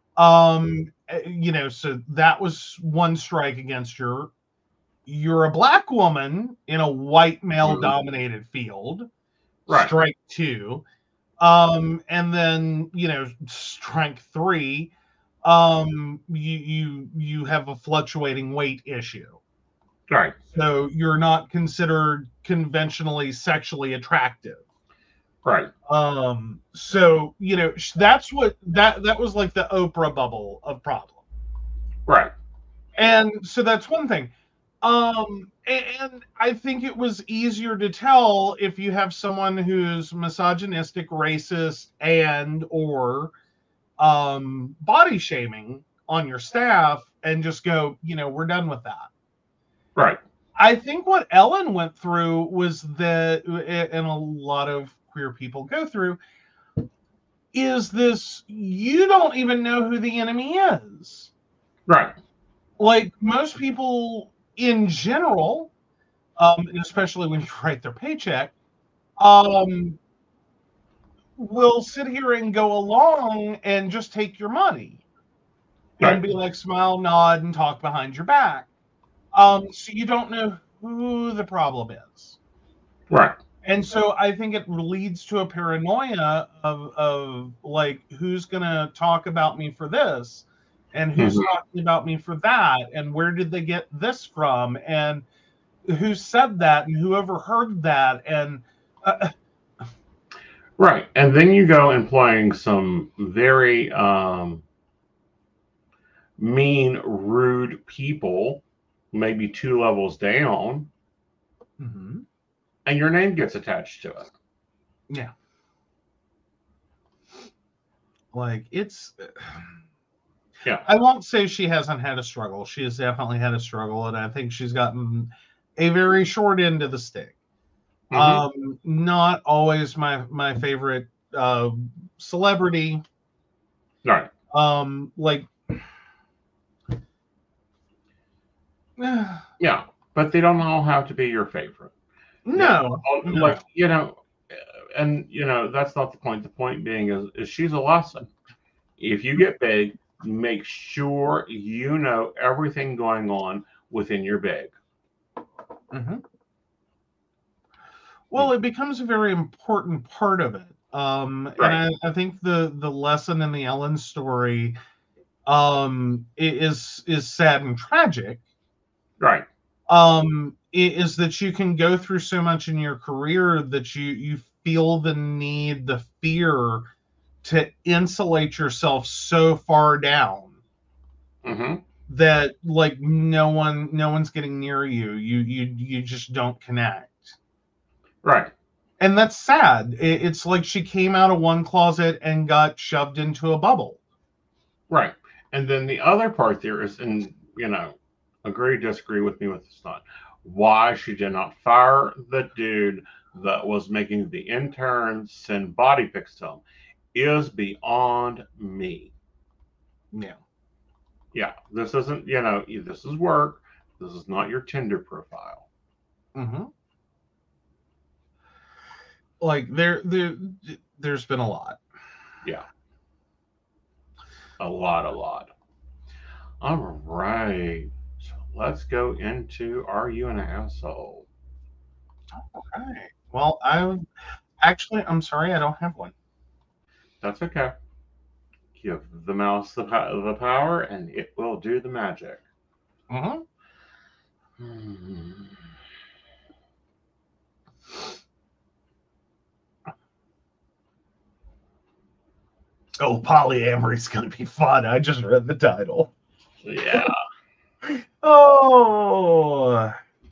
Um, eh, you know, so that was one strike against her. You're a black woman in a white male dominated field. Right. Strike two. Um, and then, you know, strike three, um, you you you have a fluctuating weight issue. Right. So you're not considered conventionally sexually attractive. Right. Um, so, you know, sh- that's what that that was like the Oprah bubble of problem. Right. And so that's one thing. Um, and I think it was easier to tell if you have someone who's misogynistic, racist, and or um, body shaming on your staff, and just go, you know, we're done with that. Right. I think what Ellen went through was that, and a lot of queer people go through, is this: you don't even know who the enemy is. Right. Like most people in general, um, especially when you write their paycheck, um, will sit here and go along and just take your money and Right. be like, smile, nod, and talk behind your back. Um, so you don't know who the problem is. Right. And so I think it leads to a paranoia of, of like, who's going to talk about me for this? And who's Mhm. talking about me for that? And where did they get this from? And who said that? And who overheard that? And uh, Right. And then you go employing some very um, mean, rude people, maybe two levels down, mm-hmm. and your name gets attached to it. Yeah. Like, it's... Yeah. I won't say she hasn't had a struggle. She has definitely had a struggle, and I think she's gotten a very short end of the stick. Mm-hmm. Um, not always my my favorite uh, celebrity. Right. Um, like, yeah, but they don't all have to be your favorite. No, yeah. no. Like, you know, and you know that's not the point. The point being is, is she's a lesson. If you get big, make sure you know everything going on within your bag. Mm-hmm. Well, it becomes a very important part of it. Um, right. And I, I think the, the lesson in the Ellen story um, is is sad and tragic. Right. Um, is that you can go through so much in your career that you, you feel the need, the fear to insulate yourself so far down mm-hmm. that like no one no one's getting near you. You you you just don't connect. Right. And that's sad. It, it's like she came out of one closet and got shoved into a bubble. Right. And then the other part there is, and you know, agree, disagree with me with this not why she did not fire the dude that was making the interns send body pics to him is beyond me. Yeah. Yeah. This isn't, you know, this is work. This is not your Tinder profile. Mm-hmm. Like there, there, there's been a lot. Yeah. A lot, a lot. All right. Let's go into Are You an Asshole? Okay. Well, I actually, I'm sorry, I don't have one. That's okay. Give the mouse the, the power and it will do the magic. Mm-hmm. Hmm. Oh, polyamory's going to be fun. I just read the title. Yeah. Oh.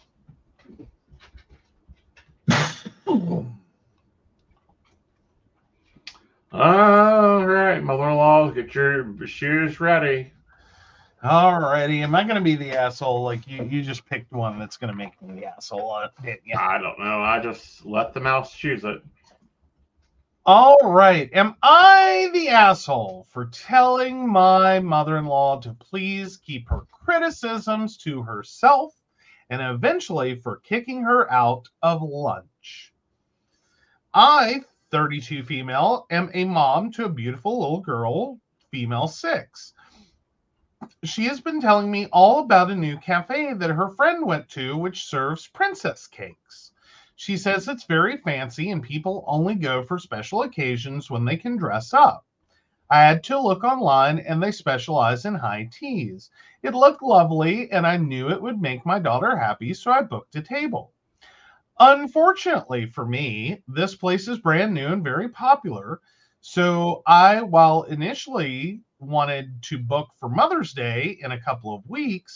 All right, mother-in-law, get your shoes ready. All righty. Am I going to be the asshole? Like you, you just picked one that's going to make me the asshole, didn't you? I don't know. I just let the mouse choose it. All right. Am I the asshole for telling my mother-in-law to please keep her criticisms to herself and eventually for kicking her out of lunch? I, thirty-two female, am a mom to a beautiful little girl, female six. She has been telling me all about a new cafe that her friend went to, which serves princess cakes. She says it's very fancy and people only go for special occasions when they can dress up. I had to look online and they specialize in high teas. It looked lovely and I knew it would make my daughter happy, so I booked a table. Unfortunately for me, this place is brand new and very popular. So I, while initially wanted to book for Mother's Day in a couple of weeks,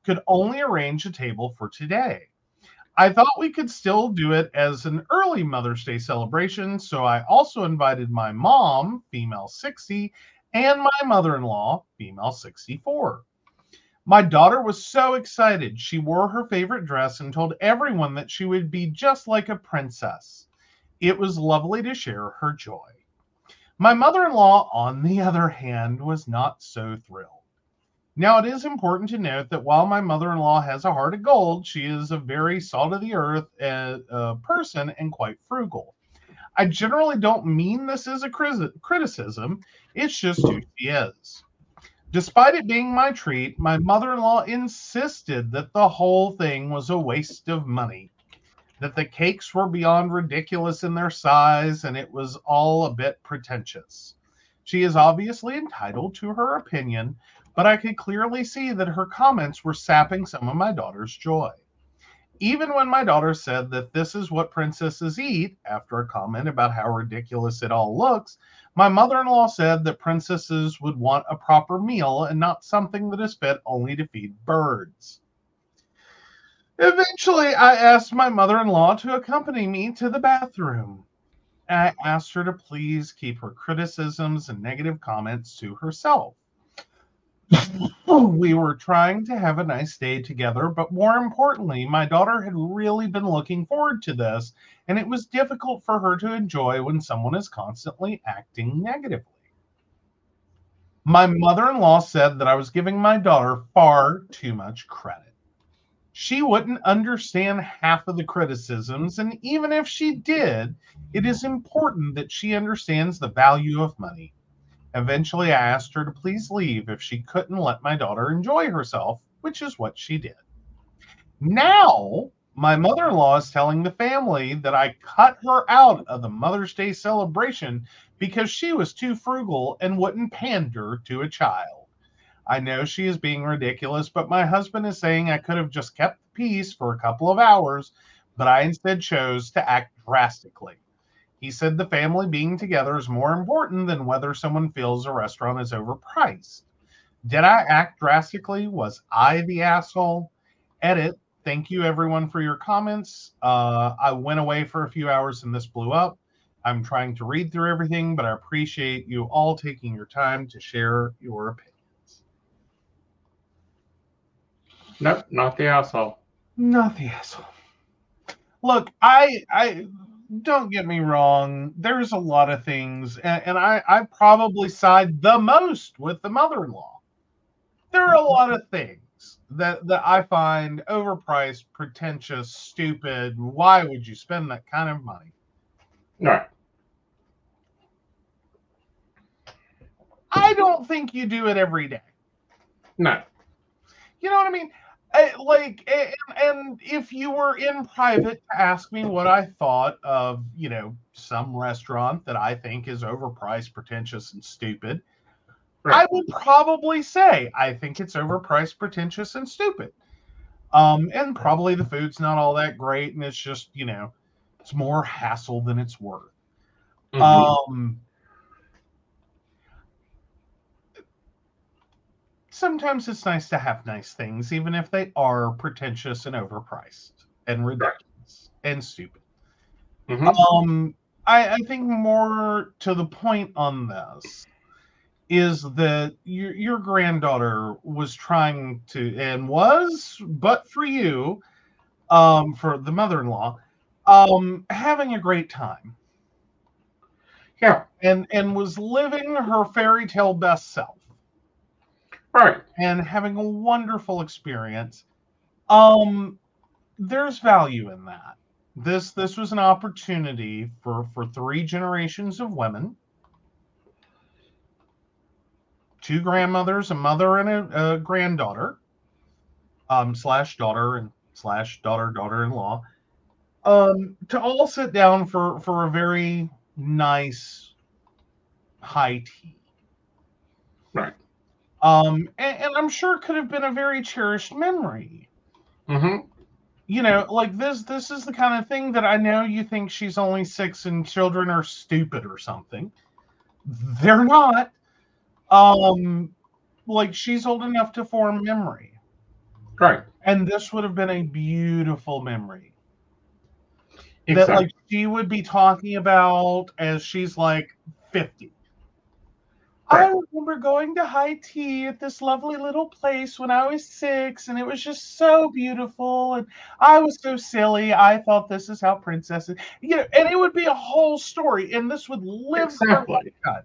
could only arrange a table for today. I thought we could still do it as an early Mother's Day celebration, so I also invited my mom, female sixty, and my mother-in-law, female sixty-four. My daughter was so excited. She wore her favorite dress and told everyone that she would be just like a princess. It was lovely to share her joy. My mother-in-law, on the other hand, was not so thrilled. Now, it is important to note that while my mother-in-law has a heart of gold, she is a very salt-of-the-earth uh, uh, person and quite frugal. I generally don't mean this as a criticism. It's just who she is. Despite it being my treat, my mother-in-law insisted that the whole thing was a waste of money, that the cakes were beyond ridiculous in their size, and it was all a bit pretentious. She is obviously entitled to her opinion, but I could clearly see that her comments were sapping some of my daughter's joy. Even when my daughter said that this is what princesses eat, after a comment about how ridiculous it all looks, my mother-in-law said that princesses would want a proper meal and not something that is fit only to feed birds. Eventually, I asked my mother-in-law to accompany me to the bathroom. I asked her to please keep her criticisms and negative comments to herself. We were trying to have a nice day together, but more importantly, my daughter had really been looking forward to this, and it was difficult for her to enjoy when someone is constantly acting negatively. My mother-in-law said that I was giving my daughter far too much credit. She wouldn't understand half of the criticisms, and even if she did, it is important that she understands the value of money. Eventually, I asked her to please leave if she couldn't let my daughter enjoy herself, which is what she did. Now, my mother-in-law is telling the family that I cut her out of the Mother's Day celebration because she was too frugal and wouldn't pander to a child. I know she is being ridiculous, but my husband is saying I could have just kept the peace for a couple of hours, but I instead chose to act drastically. He said the family being together is more important than whether someone feels a restaurant is overpriced. Did I act drastically? Was I the asshole? Edit. Thank you, everyone, for your comments. Uh, I went away for a few hours and this blew up. I'm trying to read through everything, but I appreciate you all taking your time to share your opinions. Nope, not the asshole. Not the asshole. Look, I... I don't get me wrong, there's a lot of things, and, and I, I probably side the most with the mother-in-law. There are a lot of things that, that I find overpriced, pretentious, stupid. Why would you spend that kind of money? All right. I don't think you do it every day. No. You know what I mean? I, like, and, and if you were in private to ask me what I thought of, you know, some restaurant that I think is overpriced, pretentious, and stupid, right, I would probably say I think it's overpriced, pretentious, and stupid. Um, and probably the food's not all that great, and it's just, you know, it's more hassle than it's worth. Mm-hmm. Um, sometimes it's nice to have nice things, even if they are pretentious and overpriced and ridiculous and stupid. Mm-hmm. Um, I, I think more to the point on this is that your, your granddaughter was trying to, and was, but for you, um, for the mother-in-law, um, having a great time. Yeah. And, and was living her fairy tale best self. Right. And having a wonderful experience. Um, there's value in that. This this was an opportunity for, for three generations of women. Two grandmothers, a mother, and a, a granddaughter. Um, slash daughter and slash daughter, daughter-in-law. Um, to all sit down for, for a very nice high tea. Right. Um, and, and I'm sure it could have been a very cherished memory. Mm-hmm. You know, like this, this is the kind of thing that I know you think she's only six and children are stupid or something. They're not. Um, like she's old enough to form memory. Right. And this would have been a beautiful memory. Exactly. That like she would be talking about as she's like fifty. Right. I remember going to high tea at this lovely little place when I was six, and it was just so beautiful. And I was so silly. I thought this is how princesses, you know, and it would be a whole story, and this would live Exactly. her lifetime.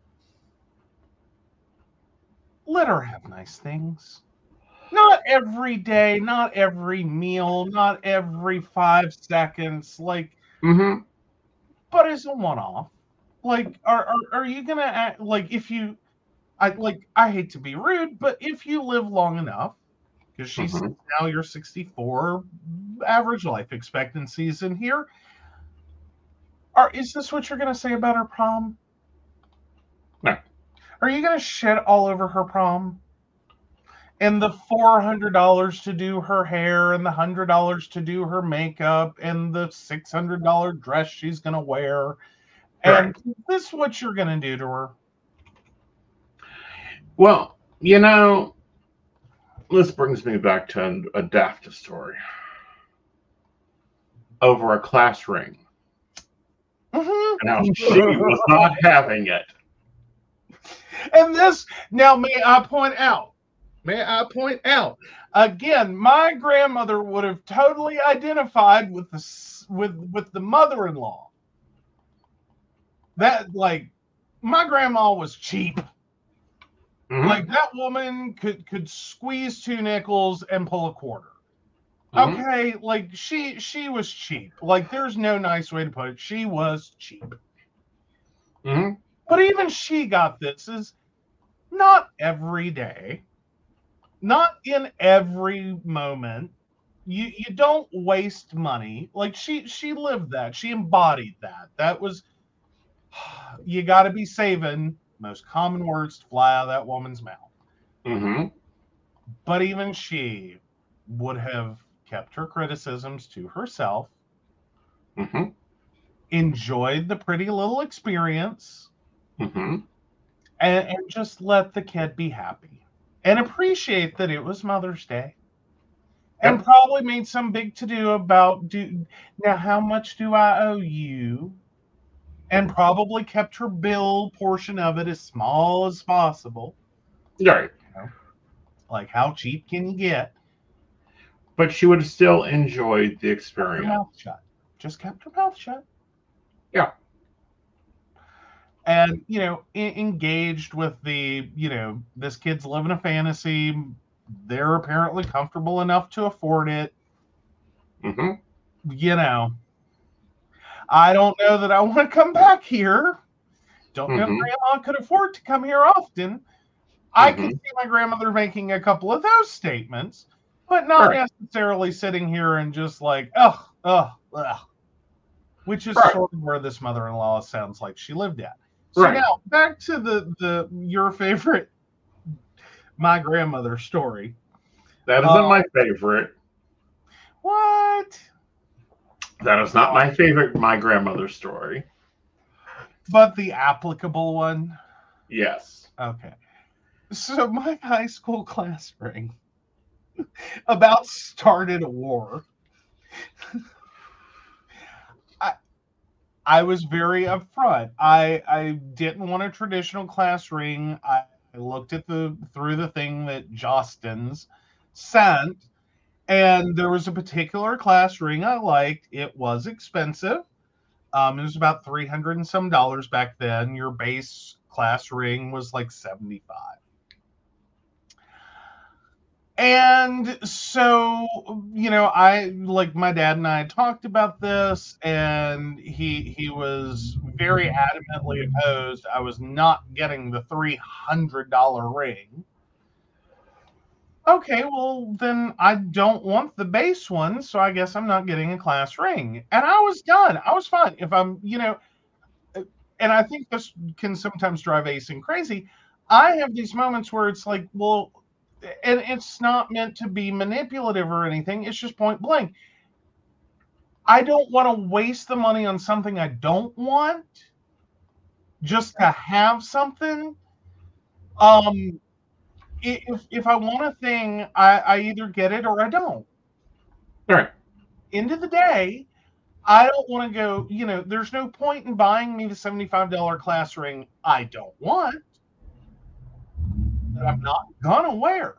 Let her have nice things. Not every day, not every meal, not every five seconds, like, Mm-hmm. but as a one-off. Like, are, are are you gonna act like if you I like I hate to be rude, but if you live long enough, because she's Mm-hmm. now you're sixty-four, average life expectancies in here. Are is this what you're gonna say about her prom? No. Are you gonna shit all over her prom? And the four hundred dollars to do her hair, and the hundred dollars to do her makeup, and the six hundred dollar dress she's gonna wear. And Right. is this what you're gonna do to her? Well, you know, this brings me back to a daft story over a class ring, Mhm. and how she was not having it. And this, now may I point out, may I point out, again, my grandmother would have totally identified with the s- with with the mother-in-law. That like my grandma was cheap. Mhm. Like that woman could could squeeze two nickels and pull a quarter. Mhm. Okay, like she she was cheap. Like there's no nice way to put it. She was cheap. Mhm. But even she got this is not every day, not in every moment. You you don't waste money. Like she she lived that. She embodied that. That was you got to be saving most common words to fly out of that woman's mouth. Mhm. But even she would have kept her criticisms to herself, Mhm. enjoyed the pretty little experience, Mhm. and, and just let the kid be happy and appreciate that it was Mother's Day. And Yep. probably made some big to do about do now how much do I owe you? And probably kept her bill portion of it as small as possible. Right. Like how cheap can you get? But she would have still enjoyed the Kept her experience. mouth shut. Just kept her mouth shut. Yeah. And you know, e- engaged with the, you know, this kid's living a fantasy. They're apparently comfortable enough to afford it. Mhm. You know, I don't know that I want to come back here. Don't know if Mhm. grandma could afford to come here often. I could Mhm. see my grandmother making a couple of those statements, but not Right. necessarily sitting here and just like, ugh, ugh, ugh. Which is Right. sort of where this mother-in-law sounds like she lived at. So Right. now back to the the your favorite my grandmother story. That isn't Uh, my favorite. What? That is not my favorite my grandmother story. But the applicable one? Yes. Okay. So my high school class ring about started a war. I I was very upfront. I I didn't want a traditional class ring. I, I looked at the through the thing that Jostens sent, and there was a particular class ring I liked. It was expensive. Um, it was about three hundred and some dollars back then. Your base class ring was like seventy-five. And so, you know, I like my dad and I talked about this, and he he was very adamantly opposed. I was not getting the three hundred dollar ring. Okay, well then I don't want the base one, so I guess I'm not getting a class ring. And I was done. I was fine if I'm, you know, and I think this can sometimes drive Asen crazy. I have these moments where it's like, well, and it's not meant to be manipulative or anything. It's just point blank. I don't want to waste the money on something I don't want just to have something. Um, if if I want a thing, I, I either get it or I don't. All right. End of the day, I don't want to go, you know, there's no point in buying me the seventy-five dollars class ring I don't want, that I'm not gonna wear.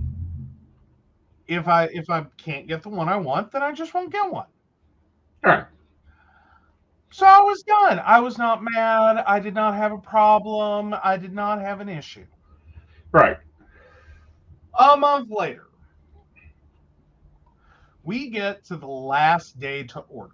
If I if I can't get the one I want, then I just won't get one. All right. So I was done. I was not mad. I did not have a problem. I did not have an issue. Right. A month later, we get to the last day to order.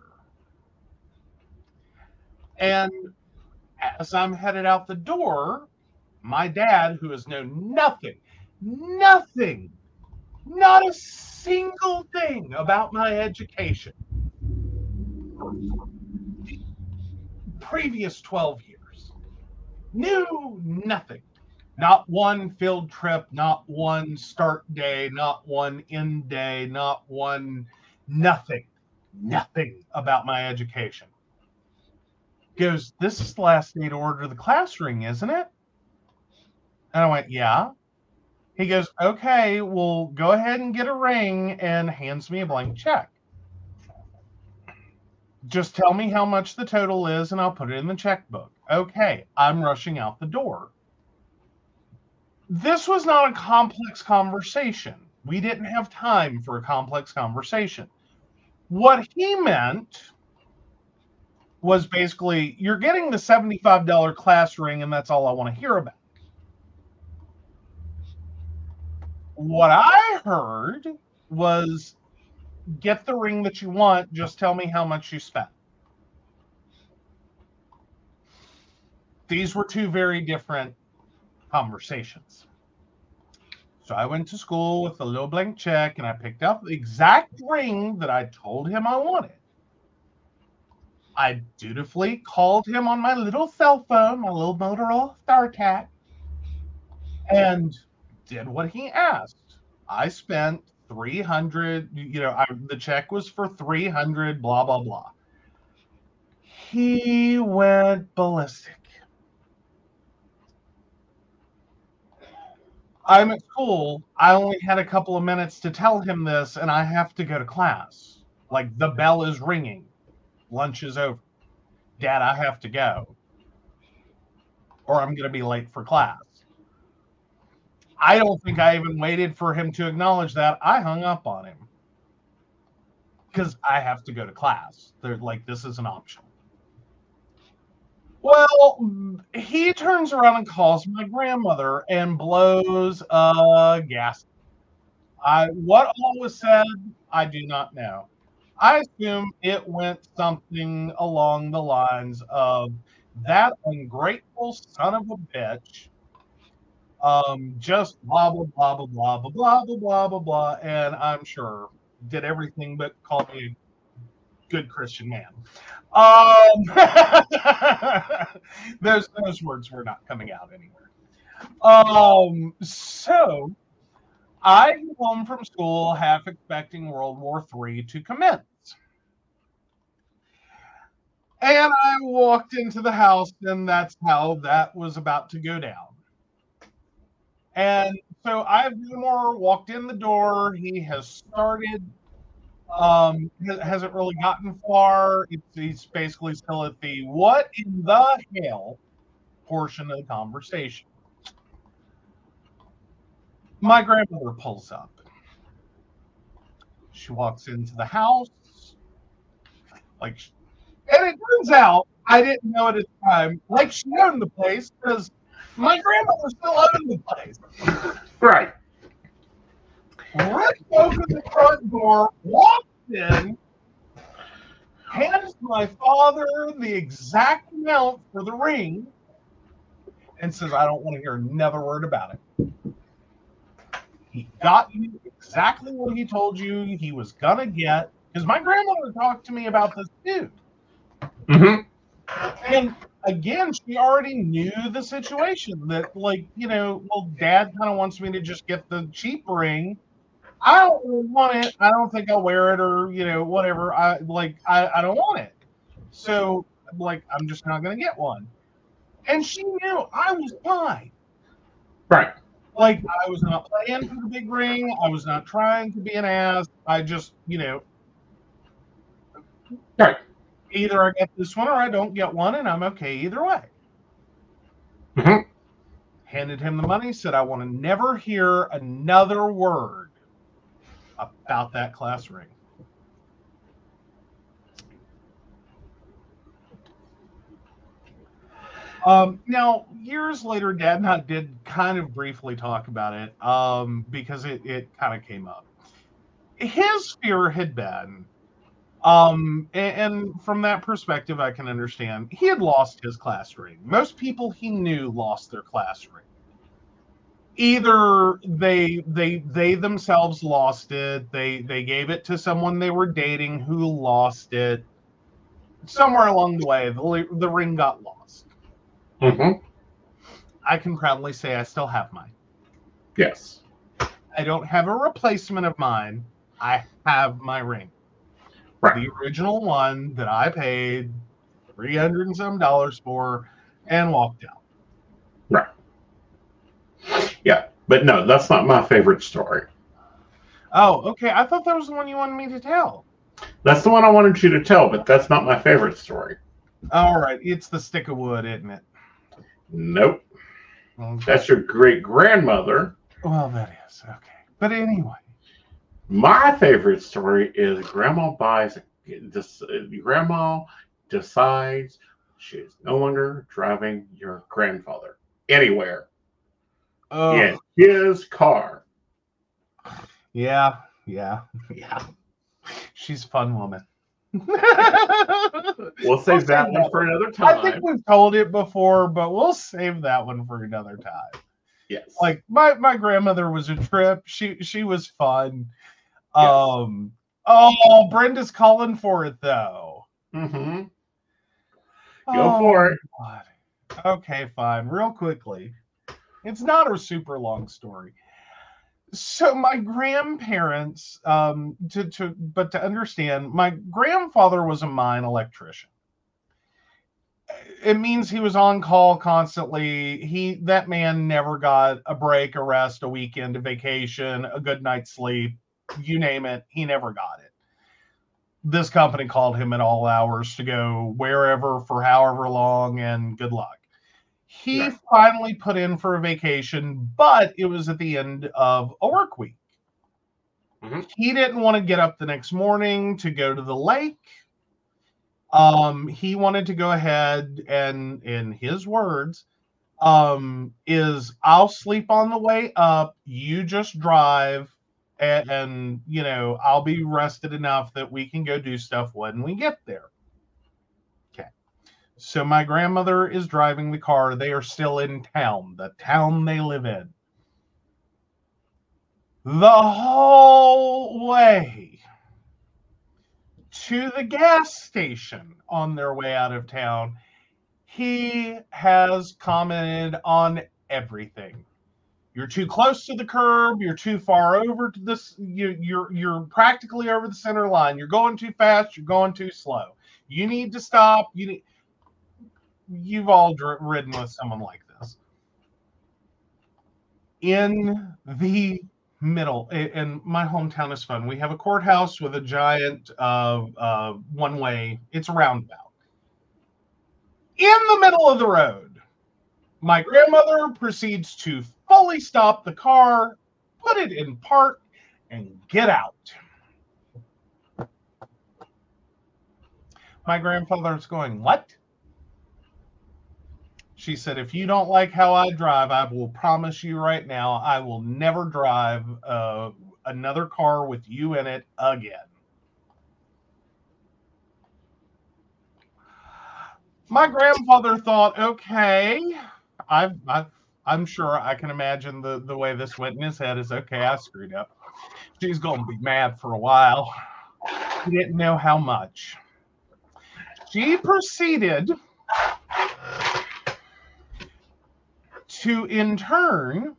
And as I'm headed out the door, my dad, who has known nothing, nothing, not a single thing about my education for the previous twelve years, knew nothing. Not one field trip, not one start day, not one end day, not one nothing, nothing about my education. Goes, this is the last day to order the class ring, isn't it? And I went, yeah. He goes, okay, well, go ahead and get a ring, and hands me a blank check. Just tell me how much the total is, and I'll put it in the checkbook. Okay, I'm rushing out the door. This was not a complex conversation. We didn't have time for a complex conversation. What he meant was basically, you're getting the seventy-five dollars class ring, and that's all I want to hear about. What I heard was, get the ring that you want, just tell me how much you spent. These were two very different conversations. So I went to school with a little blank check, and I picked up the exact ring that I told him I wanted. I dutifully called him on my little cell phone, my little Motorola StarTAC, and did what he asked. I spent three hundred dollars, you know, I, the check was for three hundred dollars, blah, blah, blah. He went ballistic. I'm at school. I only had a couple of minutes to tell him this, and I have to go to class. Like, the bell is ringing. Lunch is over. Dad, I have to go, or I'm going to be late for class. I don't think I even waited for him to acknowledge that. I hung up on him because I have to go to class. They're like, this is an option. Well, he turns around and calls my grandmother and blows a gasket. I what all was said, I do not know. I assume it went something along the lines of, that ungrateful son of a bitch, um, just blah, blah, blah, blah, blah, blah, blah, blah, blah, blah, blah, and I'm sure did everything but call me a good Christian man. Um, those, those words were not coming out anywhere. Um, so I came home from school half expecting World War Three to commence. And I walked into the house, and that's how that was about to go down. And so I've more walked in the door. He has started, um, hasn't really gotten far. It's, he's basically still at the what in the hell portion of the conversation. My grandmother pulls up. She walks into the house. Like, and it turns out, I didn't know at the time, like she owned the place, because my grandmother still owned the place. Right. Ripped open the front door, walked in, hands my father the exact amount for the ring, and says, I don't want to hear another word about it. He got you exactly what he told you he was going to get, because my grandmother talked to me about this too. Mm-hmm. And again, she already knew the situation, that, like, you know, well, Dad kind of wants me to just get the cheap ring. I don't really want it. I don't think I'll wear it, or, you know, whatever. I like, I, I don't want it. So, like, I'm just not going to get one. And she knew I was fine. Right. Like, I was not playing for the big ring. I was not trying to be an ass. I just, you know, Right. either I get this one or I don't get one, and I'm okay either way. Mm-hmm. Handed him the money, said, I want to never hear another word about that class ring. Um, now, years later, Dad and I did kind of briefly talk about it um, because it, it kind of came up. His fear had been, um, and, and from that perspective, I can understand, he had lost his class ring. Most people he knew lost their class ring. Either they they they themselves lost it, they they gave it to someone they were dating who lost it. Somewhere along the way, the, the ring got lost. Mm-hmm. I can proudly say I still have mine. Yes. I don't have a replacement of mine. I have my ring. Right. The original one that I paid three hundred and some dollars for and walked out. Right. Yeah. But no, that's not my favorite story. Oh, okay. I thought that was the one you wanted me to tell. That's the one I wanted you to tell, but that's not my favorite story. All right. It's the stick of wood, isn't it? Nope. Okay. That's your great grandmother. Well, that is. Okay. But anyway. My favorite story is Grandma buys, this, Grandma decides she is no longer driving your grandfather anywhere Oh, in his car. yeah. Yeah. Yeah. She's a fun woman. We'll save that one for another time. I think we've told it before, but we'll save that one for another time. Yes. Like my, my grandmother was a trip. She she was fun. Yes. Um oh, Brenda's calling for it though. Mm-hmm. Go Oh, for it. God. Okay, fine. Real quickly. It's not a super long story. So my grandparents, um, to, to but to understand, my grandfather was a mine electrician. It means he was on call constantly. He that man never got a break, a rest, a weekend, a vacation, a good night's sleep, you name it. He never got it. This company called him at all hours to go wherever for however long, and good luck. He Right. finally put in for a vacation, but it was at the end of a work week. Mm-hmm. He didn't want to get up the next morning to go to the lake. Um, he wanted to go ahead and, in his words, um, is I'll sleep on the way up. You just drive, and, and you know I'll be rested enough that we can go do stuff when we get there. So my grandmother is driving the car. They are still in town, the town they live in. The whole way to the gas station on their way out of town, he has commented on everything. You're too close to the curb. You're too far over to this. You, you're you're practically over the center line. You're going too fast. You're going too slow. You need to stop. You need. You've all dr- ridden with someone like this. In the middle, and my hometown is fun. We have a courthouse with a giant uh, uh, one-way. It's a roundabout. In the middle of the road, my grandmother proceeds to fully stop the car, put it in park, and get out. My grandfather's going, what? She said, if you don't like how I drive, I will promise you right now, I will never drive uh, another car with you in it again. My grandfather thought, okay, I've, I've, I'm sure I can imagine the, the way this went in his head is, okay, I screwed up. She's going to be mad for a while. He didn't know how much. She proceeded to, in turn,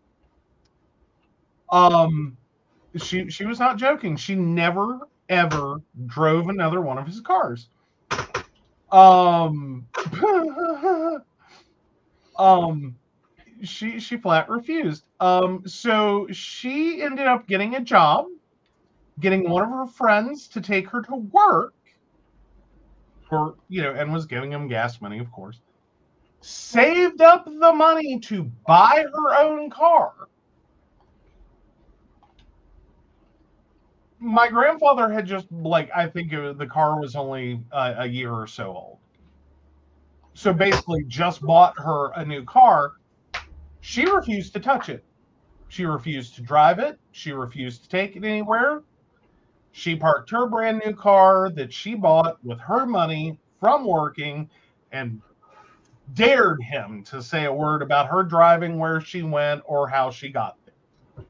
um, she she was not joking. She never ever drove another one of his cars. Um, um, she she flat refused. Um, so she ended up getting a job, getting one of her friends to take her to work for, you know, and was giving him gas money, of course. Saved up the money to buy her own car. My grandfather had just, like, I think it was, the car was only uh, a year or so old. So basically just bought her a new car. She refused to touch it. She refused to drive it. She refused to take it anywhere. She parked her brand new car that she bought with her money from working and dared him to say a word about her driving, where she went, or how she got there.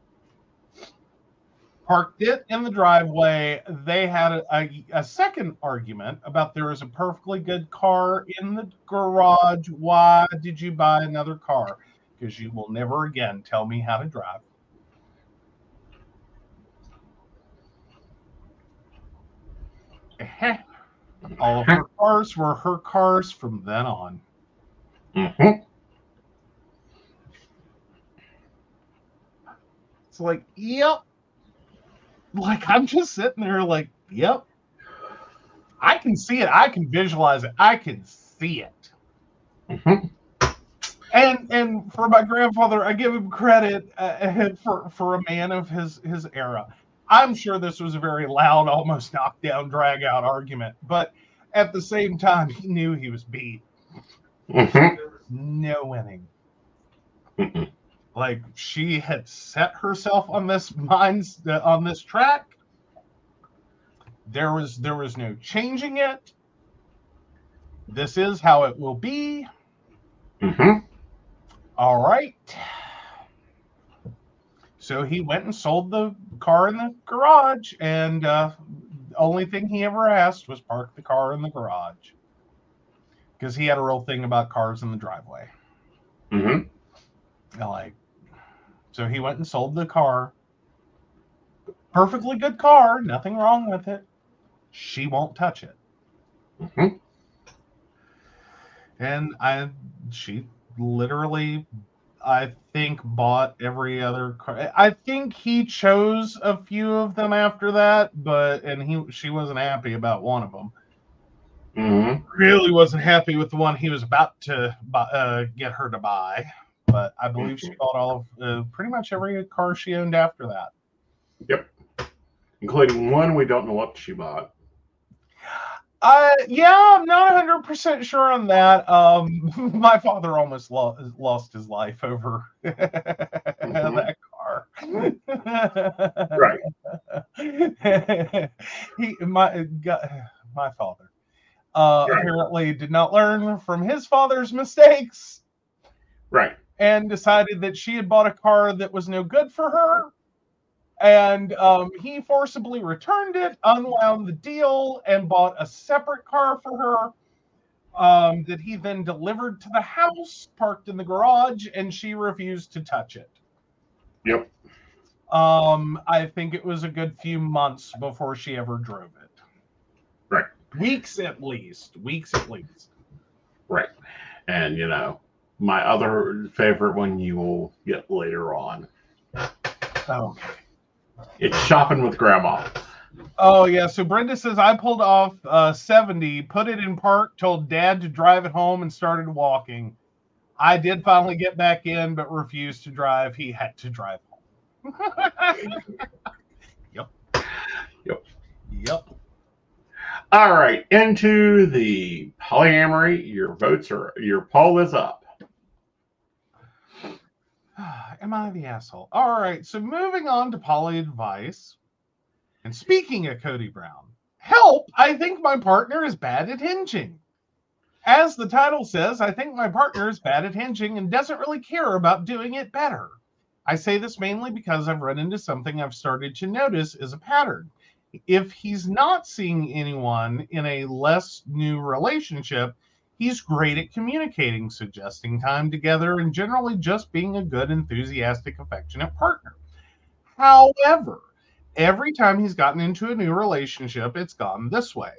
Parked it in the driveway. They had a, a, a second argument about there is a perfectly good car in the garage. Why did you buy another car? Because you will never again tell me how to drive. All of her cars were her cars from then on. Mm-hmm. It's like, yep. Like, I'm just sitting there like, yep. I can see it. I can visualize it. I can see it. Mm-hmm. And and for my grandfather, I give him credit uh, for, for a man of his, his era. I'm sure this was a very loud, almost knockdown, drag-out argument. But at the same time, he knew he was beat. Mm-hmm. There was no winning. Mm-hmm. Like, she had set herself on this minds on this track. There was there was no changing it. This is how it will be. Mm-hmm. All right. So he went and sold the car in the garage, and uh, the only thing he ever asked was park the car in the garage, because he had a real thing about cars in the driveway. Mm-hmm. Like, so he went and sold the car. Perfectly good car, nothing wrong with it. She won't touch it. Mm-hmm. And I, she literally, I think, bought every other car. I think he chose a few of them after that, but and he she wasn't happy about one of them. Mm-hmm. Really wasn't happy with the one he was about to buy, uh, get her to buy. But I believe she bought all of uh, pretty much every car she owned after that. Yep, including one we don't know what she bought. Uh, yeah, I'm not one hundred percent sure on that. Um, my father almost lo- lost his life over Mm-hmm. that car. Right. he, my, my father, uh, Right. apparently did not learn from his father's mistakes. Right. And decided that she had bought a car that was no good for her. And um, he forcibly returned it, unwound the deal, and bought a separate car for her um, that he then delivered to the house, parked in the garage, and she refused to touch it. Yep. Um, I think it was a good few months before she ever drove it. Right. Weeks at least. Weeks at least. Right. And, you know, my other favorite one you will get later on. Okay. It's shopping with grandma. Oh, yeah. So Brenda says, I pulled off uh, seventy, put it in park, told Dad to drive it home, and started walking. I did finally get back in, but refused to drive. He had to drive home. Yep. Yep. Yep. All right. Into the polyamory. Your votes are, your poll is up. Am I the asshole? All right. So moving on to poly advice. And speaking of Cody Brown, help! I think my partner is bad at hinging. As the title says, I think my partner is bad at hinging and doesn't really care about doing it better. I say this mainly because I've run into something I've started to notice is a pattern. If he's not seeing anyone in a less new relationship, he's great at communicating, suggesting time together, and generally just being a good, enthusiastic, affectionate partner. However, every time he's gotten into a new relationship, it's gone this way.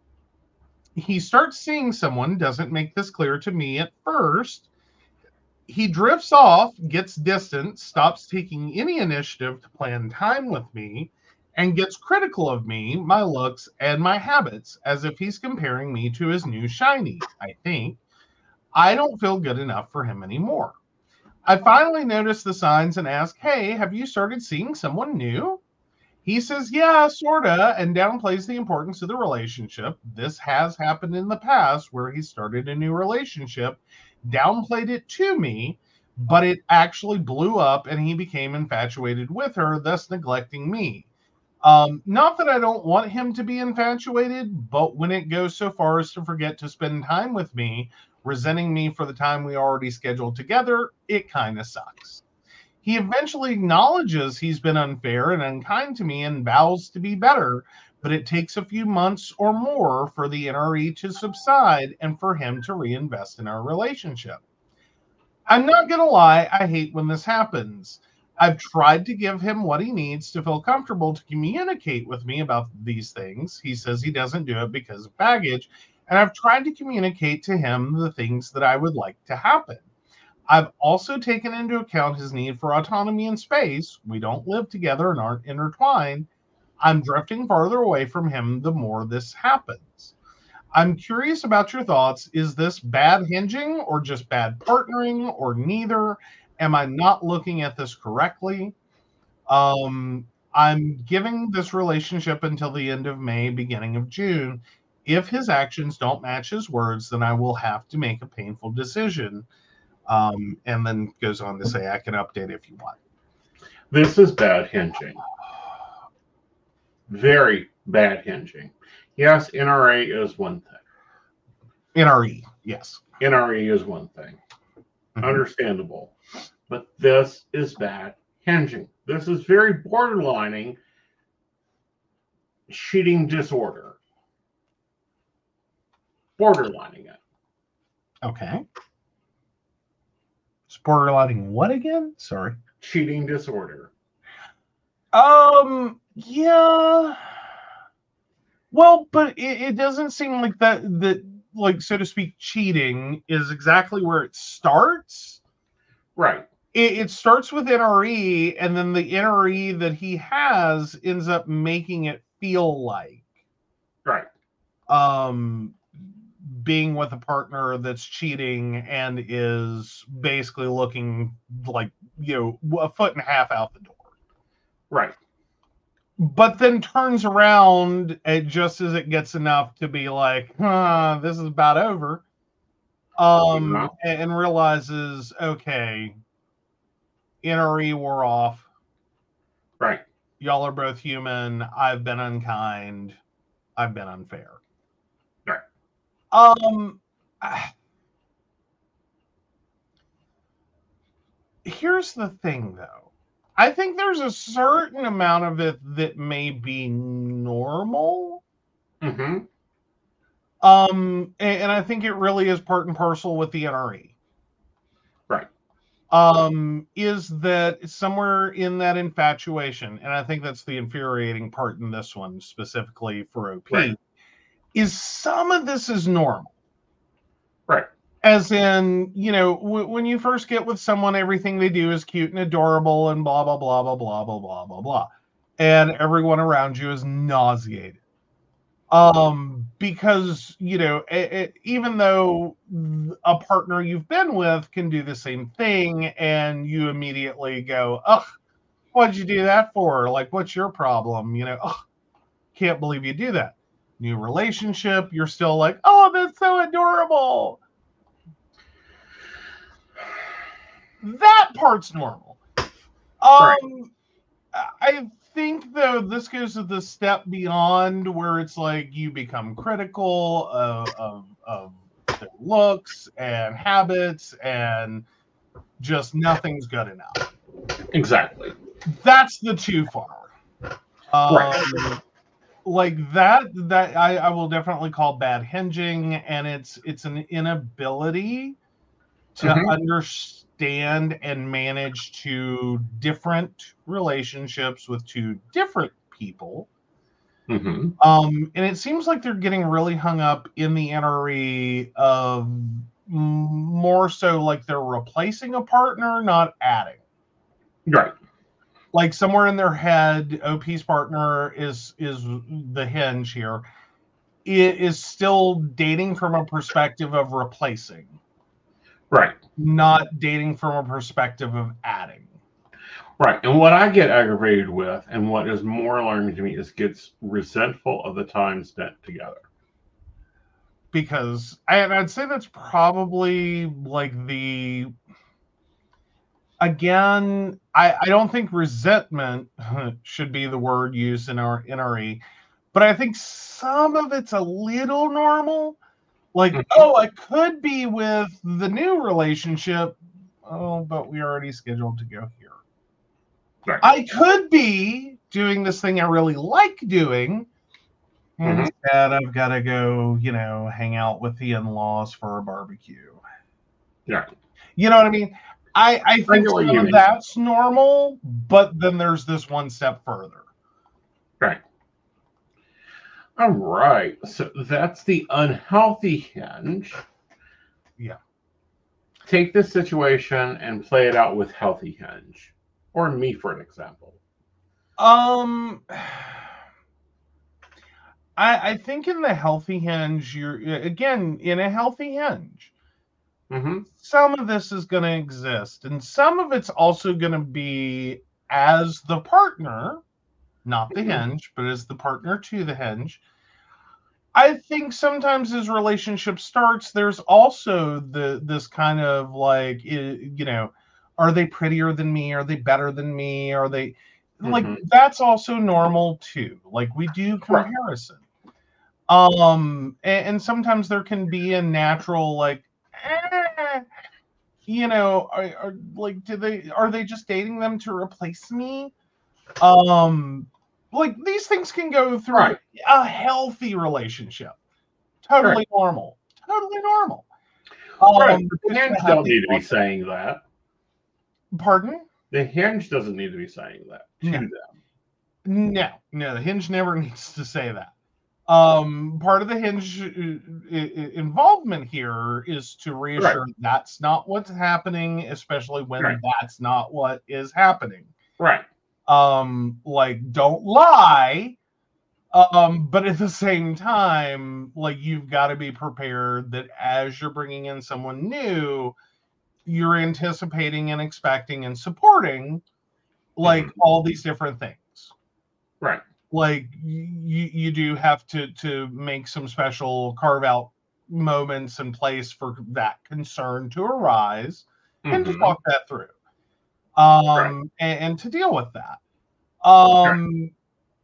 He starts seeing someone, doesn't make this clear to me at first. he drifts off, gets distant, stops taking any initiative to plan time with me, and gets critical of me, my looks, and my habits, as if he's comparing me to his new shiny, I think. I don't feel good enough for him anymore. I finally notice the signs and ask, hey, have you started seeing someone new? He says, yeah, sorta, and downplays the importance of the relationship. This has happened in the past where he started a new relationship, downplayed it to me, but it actually blew up and he became infatuated with her, thus neglecting me. Um, not that I don't want him to be infatuated, but when it goes so far as to forget to spend time with me, resenting me for the time we already scheduled together, it kind of sucks. He eventually acknowledges he's been unfair and unkind to me and vows to be better, but it takes a few months or more for the N R E to subside and for him to reinvest in our relationship. I'm not going to lie, I hate when this happens. I've tried to give him what he needs to feel comfortable to communicate with me about these things. He says he doesn't do it because of baggage, and I've tried to communicate to him the things that I would like to happen. I've also taken into account his need for autonomy and space. We don't live together and aren't intertwined. I'm drifting farther away from him the more this happens. I'm curious about your thoughts. Is this bad hinging or just bad partnering or neither? Am I not looking at this correctly? Um, I'm giving this relationship until the end of May, beginning of June. If his actions don't match his words, then I will have to make a painful decision. Um, and then goes on to say, I can update if you want. This is bad hinging. Very bad hinging. Yes, N R A is one thing. N R E, yes. N R E is one thing. Mm-hmm. Understandable. But this is bad hinging. This is very borderlining cheating disorder. Borderlining it. Okay. It's borderlining what again? Sorry. Cheating disorder. Um, yeah. Well, but it, it doesn't seem like that, that, like, so to speak, cheating is exactly where it starts. Right. It, it starts with N R E, and then the N R E that he has ends up making it feel like. Right. Um, being with a partner that's cheating and is basically looking like, you know, a foot and a half out the door. Right. But then turns around at just as it gets enough to be like, huh, this is about over. Um, yeah. and, and realizes, okay, N R E wore off. Right. Y'all are both human. I've been unkind. I've been unfair. Right. Um, here's the thing, though. I think there's a certain amount of it that may be normal. Mm-hmm. Um, and, and I think it really is part and parcel with the N R E. Right. Um, is that somewhere in that infatuation, and I think that's the infuriating part in this one, specifically for O P, right. is some of this is normal. Right. As in, you know, w- when you first get with someone, everything they do is cute and adorable and blah, blah, blah, blah, blah, blah, blah, blah, blah. And everyone around you is nauseated. Um, because, you know, it, it, even though a partner you've been with can do the same thing and you immediately go, ugh, what'd you do that for? Like, what's your problem? You know, ugh, can't believe you do that. New relationship, you're still like, oh, that's so adorable. That part's normal. Um, right. I think, though, this goes to the step beyond where it's like you become critical of, of, of their looks and habits and just nothing's good enough. Exactly. That's the too far. Um, right. Like that, that I, I will definitely call bad hinging, and it's it's an inability to mm-hmm. understand and manage two different relationships with two different people. Mm-hmm. Um, and it seems like they're getting really hung up in the N R E of, more so like they're replacing a partner, not adding. Right. Like somewhere in their head, O P's partner is is the Hinge here. It is still dating from a perspective of replacing. Right. Not dating from a perspective of adding. Right. And what I get aggravated with, and what is more alarming to me, is gets resentful of the time spent together. Because I, I'd say that's probably like the, again, I, I don't think resentment should be the word used in our N R E, but I think some of it's a little normal. Like, mm-hmm. oh, I could be with the new relationship. Oh, but we already scheduled to go here. Right. I could be doing this thing I really like doing. Mm-hmm. Instead, I've got to go, you know, hang out with the in-laws for a barbecue. Yeah. You know what I mean? I, I think I some of that's normal, but then there's this one step further. Right. All right. So that's the unhealthy Hinge. Yeah. Take this situation and play it out with healthy Hinge. Or me, for an example. Um... I, I think in the healthy Hinge, you're again in a healthy Hinge. Mm-hmm. Some of this is going to exist, and some of it's also going to be as the partner, not the mm-hmm. Hinge, but as the partner to the Hinge. I think sometimes as relationship starts, there's also the this kind of like, you know, are they prettier than me? Are they better than me? Are they like mm-hmm. that's also normal too. Like we do comparison. Right. Um, and, and sometimes there can be a natural like, eh, you know, are, are like, do they are they just dating them to replace me? Um, like these things can go through right. a healthy relationship. Totally right. normal. Totally normal. Right. Um, the Hinge don't need to be saying that. Pardon? The Hinge doesn't need to be saying that to no. them. No, no, the Hinge never needs to say that. Um, part of the Hinge involvement here is to reassure right. that's not what's happening, especially when right. that's not what is happening. Right. Um, like, don't lie. Um, but at the same time, like, you've got to be prepared that as you're bringing in someone new, you're anticipating and expecting and supporting, like, mm-hmm. all these different things. Right. Like you, you do have to to make some special carve out moments and place for that concern to arise, mm-hmm. and to talk that through, um, right. and, and to deal with that. Um, right.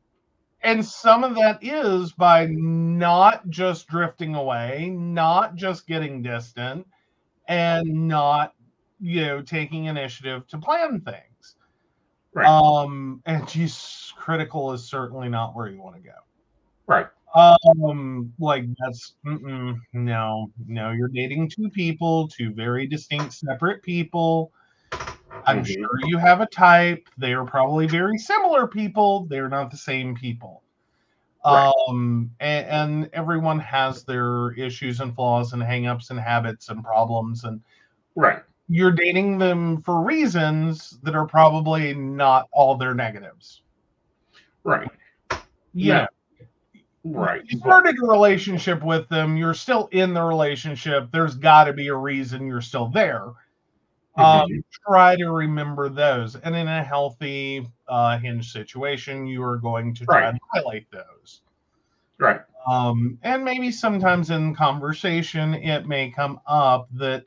And some of that is by not just drifting away, not just getting distant, and not, you know, taking initiative to plan things. Right. Um, and geez, critical is certainly not where you want to go. Right. Um, like that's mm-mm, no, no. You're dating two people, two very distinct, separate people. I'm mm-hmm. sure you have a type. They are probably very similar people. They're not the same people. Right. Um, and, and everyone has their issues and flaws and hangups and habits and problems, and right. You're dating them for reasons that are probably not all their negatives. Right. Yeah. Right. You started a relationship with them. You're still in the relationship. There's got to be a reason you're still there. Mm-hmm. Um, try to remember those. And in a healthy uh, Hinge situation, you are going to try right. to highlight those. Right. Um, and maybe sometimes in conversation, it may come up that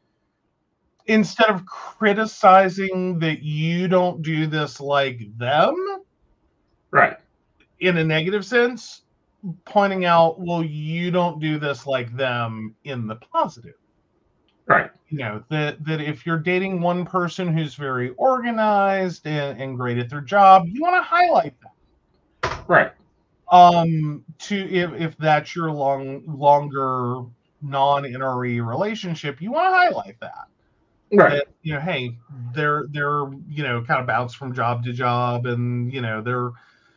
instead of criticizing that you don't do this like them, right, in a negative sense, pointing out, well, you don't do this like them in the positive. Right. You know, that, that if you're dating one person who's very organized and, and great at their job, you want to highlight that. Right. Um, to if, if that's your long longer non-N R E relationship, you want to highlight that. Right. That, you know, hey, they're they're you know kind of bounce from job to job, and you know they're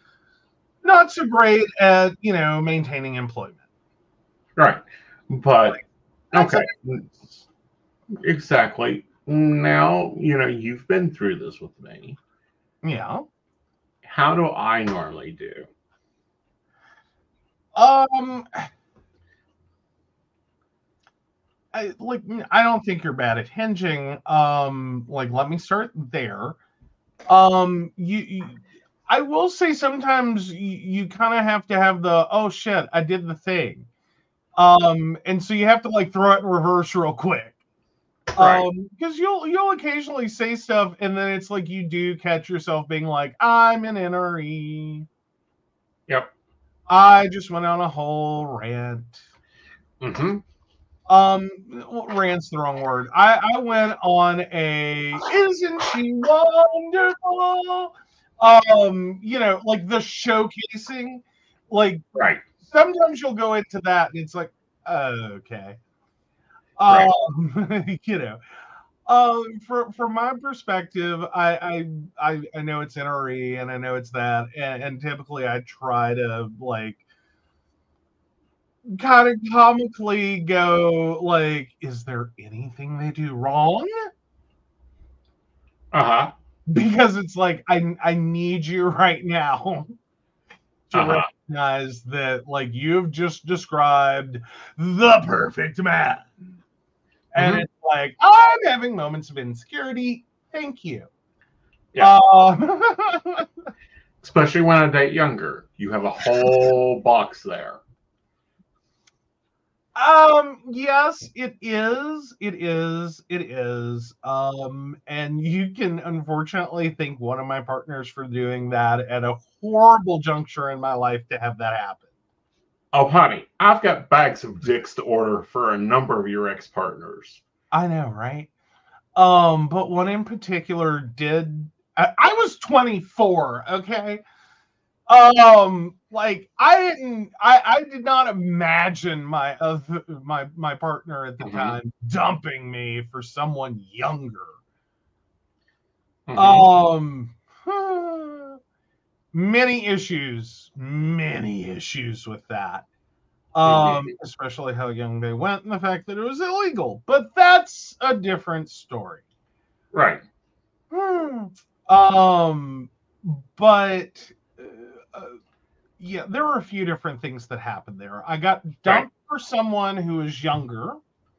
not so great at you know maintaining employment. Right. But That's Okay. Exactly. Now, you know, you've been through this with me. Yeah. How do I normally do? Um, I like. I don't think you're bad at hinging. Um, like, let me start there. Um, you, you I will say sometimes you, you kind of have to have the oh shit, I did the thing. Um, and so you have to like throw it in reverse real quick. Right. Um, because you'll you'll occasionally say stuff, and then it's like you do catch yourself being like, I'm an N R E. Yep. I just went on a whole rant. Mm-hmm. Um, well, rant's the wrong word. I, I went on a isn't she wonderful? Um, you know, like the showcasing. Like Right. sometimes you'll go into that and it's like, okay. Right. Um, you know. Um, for from my perspective, I, I I I know it's N R E and I know it's that, and, and typically I try to like kind of comically go like, is there anything they do wrong? Uh-huh. Because it's like I I need you right now to Uh-huh. recognize that like you've just described the perfect man. And Mhm. it's like, I'm having moments of insecurity. Thank you. Yeah. Uh, Especially when I date younger. You have a whole box there. Um, yes, it is. It is. It is. Um, and you can unfortunately thank one of my partners for doing that at a horrible juncture in my life to have that happen. Oh, honey, I've got bags of dicks to order for a number of your ex-partners. I know, right? Um, but one in particular did. I, I was twenty-four, okay? Um, like I didn't, I, I did not imagine my uh, my my partner at the Mhm. time dumping me for someone younger. Mhm. Um, many issues, many issues with that. Um, Mhm. especially how young they went and the fact that it was illegal. But that's a different story. Right. Hmm. Um, but uh, uh, yeah, there were a few different things that happened there. I got Right. dumped for someone who is younger,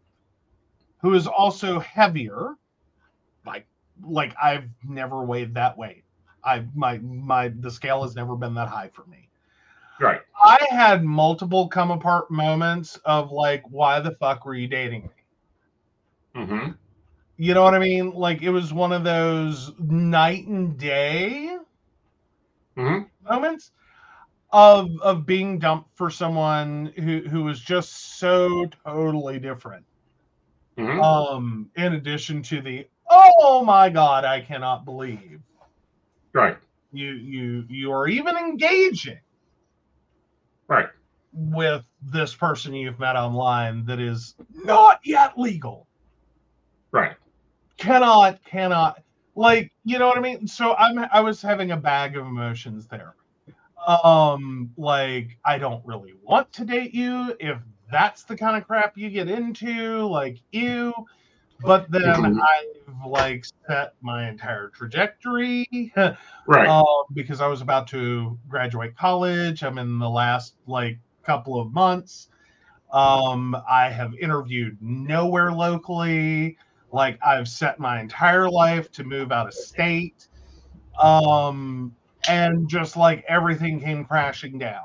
who is also heavier. Like, like I've never weighed that weight. I my my the scale has never been that high for me. Right. I had multiple come apart moments of like, why the fuck were you dating me? Mhm. You know what I mean? Like it was one of those night and day Mhm. moments of of being dumped for someone who who was just so totally different. Mhm. Um, in addition to the oh my god, I cannot believe Right. you you you are even engaging Right. with this person you've met online that is not yet legal. Right. Cannot, cannot, like, you know what I mean? So I'm I was having a bag of emotions there. Um, like, I don't really want to date you if that's the kind of crap you get into, like, ew. But then Mhm. I've like set my entire trajectory Right. um, because I was about to graduate college. I'm in the last like couple of months. Um, I have interviewed nowhere locally. Like I've set my entire life to move out of state. Um, and just like everything came crashing down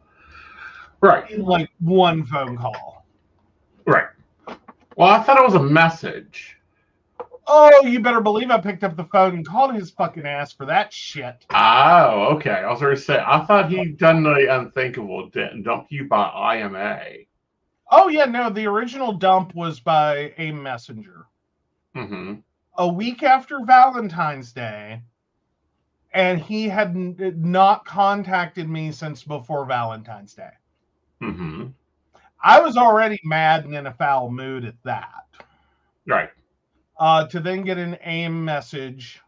Right. in like one phone call. Right. Well, I thought it was a message. Oh, you better believe I picked up the phone and called his fucking ass for that shit. Oh, okay. I was going to say, I thought he'd done the unthinkable, didn't dump you by I M A. Oh, yeah, no, the original dump was by a messenger. Mm-hmm. A week after Valentine's Day, and he had n- not contacted me since before Valentine's Day. Mm-hmm. I was already mad and in a foul mood at that. Right. Uh, to then get an AIM message,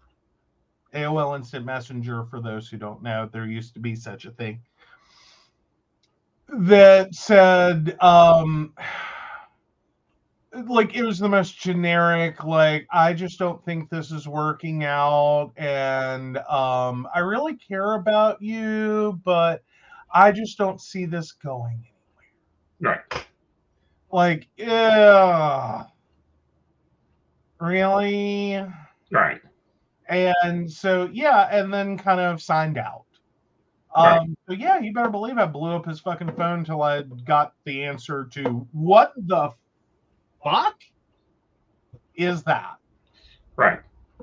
A O L Instant Messenger, for those who don't know, there used to be such a thing, that said, um, like it was the most generic, like, I just don't think this is working out, and um I really care about you, but I just don't see this going Right. anywhere. Like, yeah, really? Right. And so yeah, and then kind of signed out. Right. Um so yeah, you better believe I blew up his fucking phone until I got the answer to what the fuck is that? Right.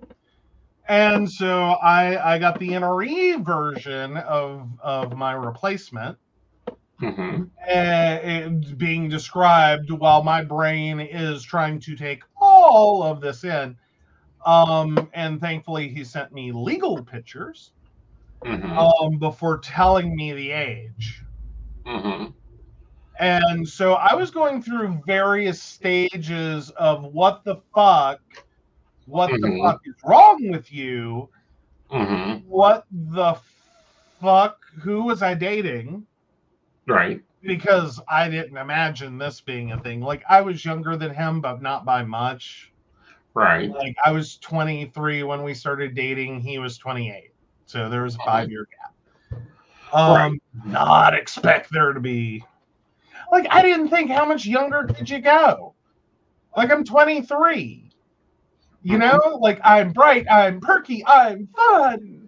And so I I got the N R E version of of my replacement, Mm-hmm. and being described while my brain is trying to take all of this in. Um, and thankfully, he sent me legal pictures Mm-hmm. um, before telling me the age. Mm-hmm. And so I was going through various stages of what the fuck, what the Mhm. fuck is wrong with you? Mm-hmm. What the fuck? Who was I dating? Right. Because I didn't imagine this being a thing. Like, I was younger than him, but not by much. Right. Like, I was twenty-three when we started dating. He was twenty-eight. So there was a five-year gap. Um, Right. Not expect there to be... Like, I didn't think, how much younger could you go? Like, I'm twenty-three. You Mhm. know? Like, I'm bright, I'm perky, I'm fun.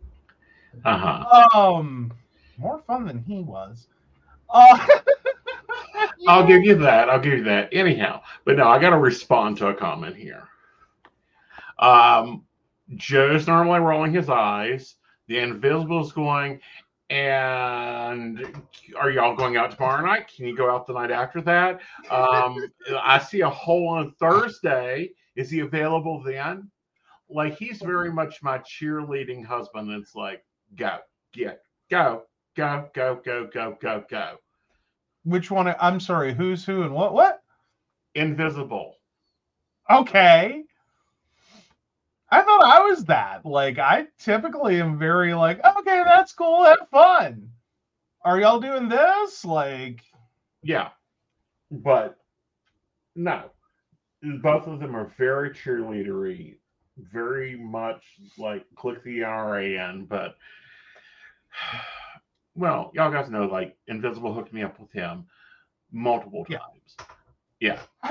Uh-huh. Um, more fun than he was. Uh, I'll give you that. I'll give you that. Anyhow, but no, I got to respond to a comment here. Um, Joe's normally rolling his eyes. The Invisible's going, and are y'all going out tomorrow night? Can you go out the night after that? Um, I see a hole on Thursday. Is he available then? Like, he's very much my cheerleading husband. It's like, go, get, go, go, go, go, go, go, go. Which one? I'm sorry, who's who and what? What? Invisible. Okay. I thought I was that. Like, I typically am very like, okay, that's cool, have fun. Are y'all doing this? Like, Yeah. But no. Both of them are very cheerleadery, very much like click the R A N, but well, y'all guys know, like, Invisible hooked me up with him multiple Yeah. times. Yeah. I,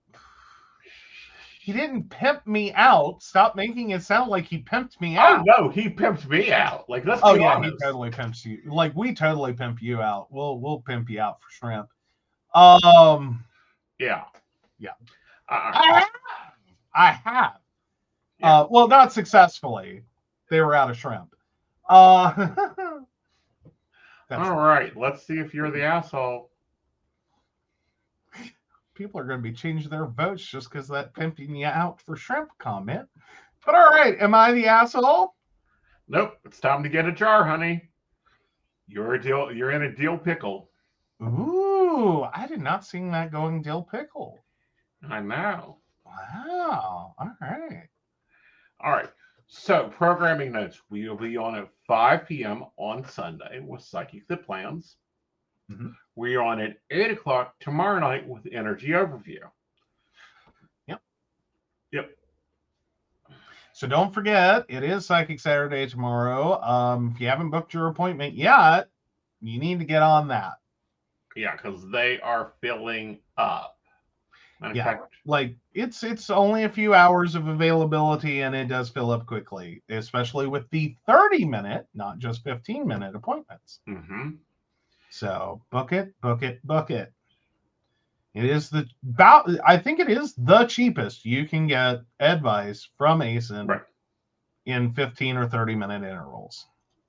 he didn't pimp me out. Stop making it sound like he pimped me out. Oh no, he pimped me out. Like, let's Oh be yeah, honest. he totally pimps you. Like, we totally pimp you out. We'll we'll pimp you out for shrimp. Um, Yeah. Yeah. Uh, I have. I have. Yeah. Uh, well, not successfully. They were out of shrimp. Uh, that's all right. Let's see if you're the asshole. People are going to be changing their votes just because that pimping you out for shrimp comment. But all right, am I the asshole? Nope. It's time to get a jar, honey. You're a deal. You're in a deal pickle. Ooh, I did not see that going dill pickle. I know. Wow. All right. All right. So, programming notes. We will be on at five p.m. on Sunday with Psychic That Plans. Mhm. We are on at eight o'clock tomorrow night with Energy Overview. Yep. Yep. So don't forget, it is Psychic Saturday tomorrow. Um, if you haven't booked your appointment yet, you need to get on that. Yeah, because they are filling up. Matter of Yeah. fact, Like, it's it's only a few hours of availability, and it does fill up quickly, especially with the thirty minute, not just fifteen minute appointments. mm-hmm. So book it, book it, book it. It is the about I think it is the cheapest you can get advice from A S I N Right. in fifteen or thirty minute intervals.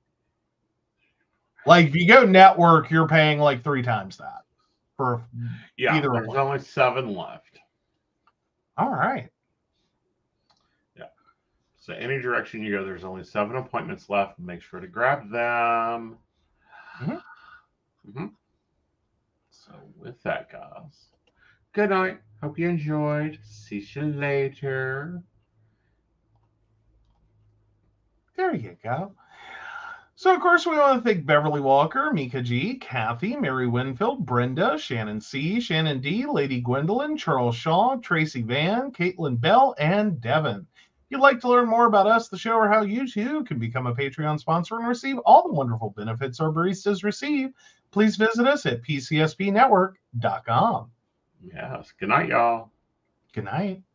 Like, if you go network, you're paying like three times that for Yeah, either there's one. only seven left. All right. So any direction you go, there's only seven appointments left. Make sure to grab them. Mhm. Mm-hmm. So with that, guys, good night. Hope you enjoyed. See you later. There you go. So, of course, we want to thank Beverly Walker, Mika G, Kathy, Mary Winfield, Brenda, Shannon C, Shannon D, Lady Gwendolyn, Charles Shaw, Tracy Van, Caitlin Bell, and Devin. If you'd like to learn more about us, the show, or how you too can become a Patreon sponsor and receive all the wonderful benefits our baristas receive, please visit us at P C S P network dot com. Yes. Good night, y'all. Good night.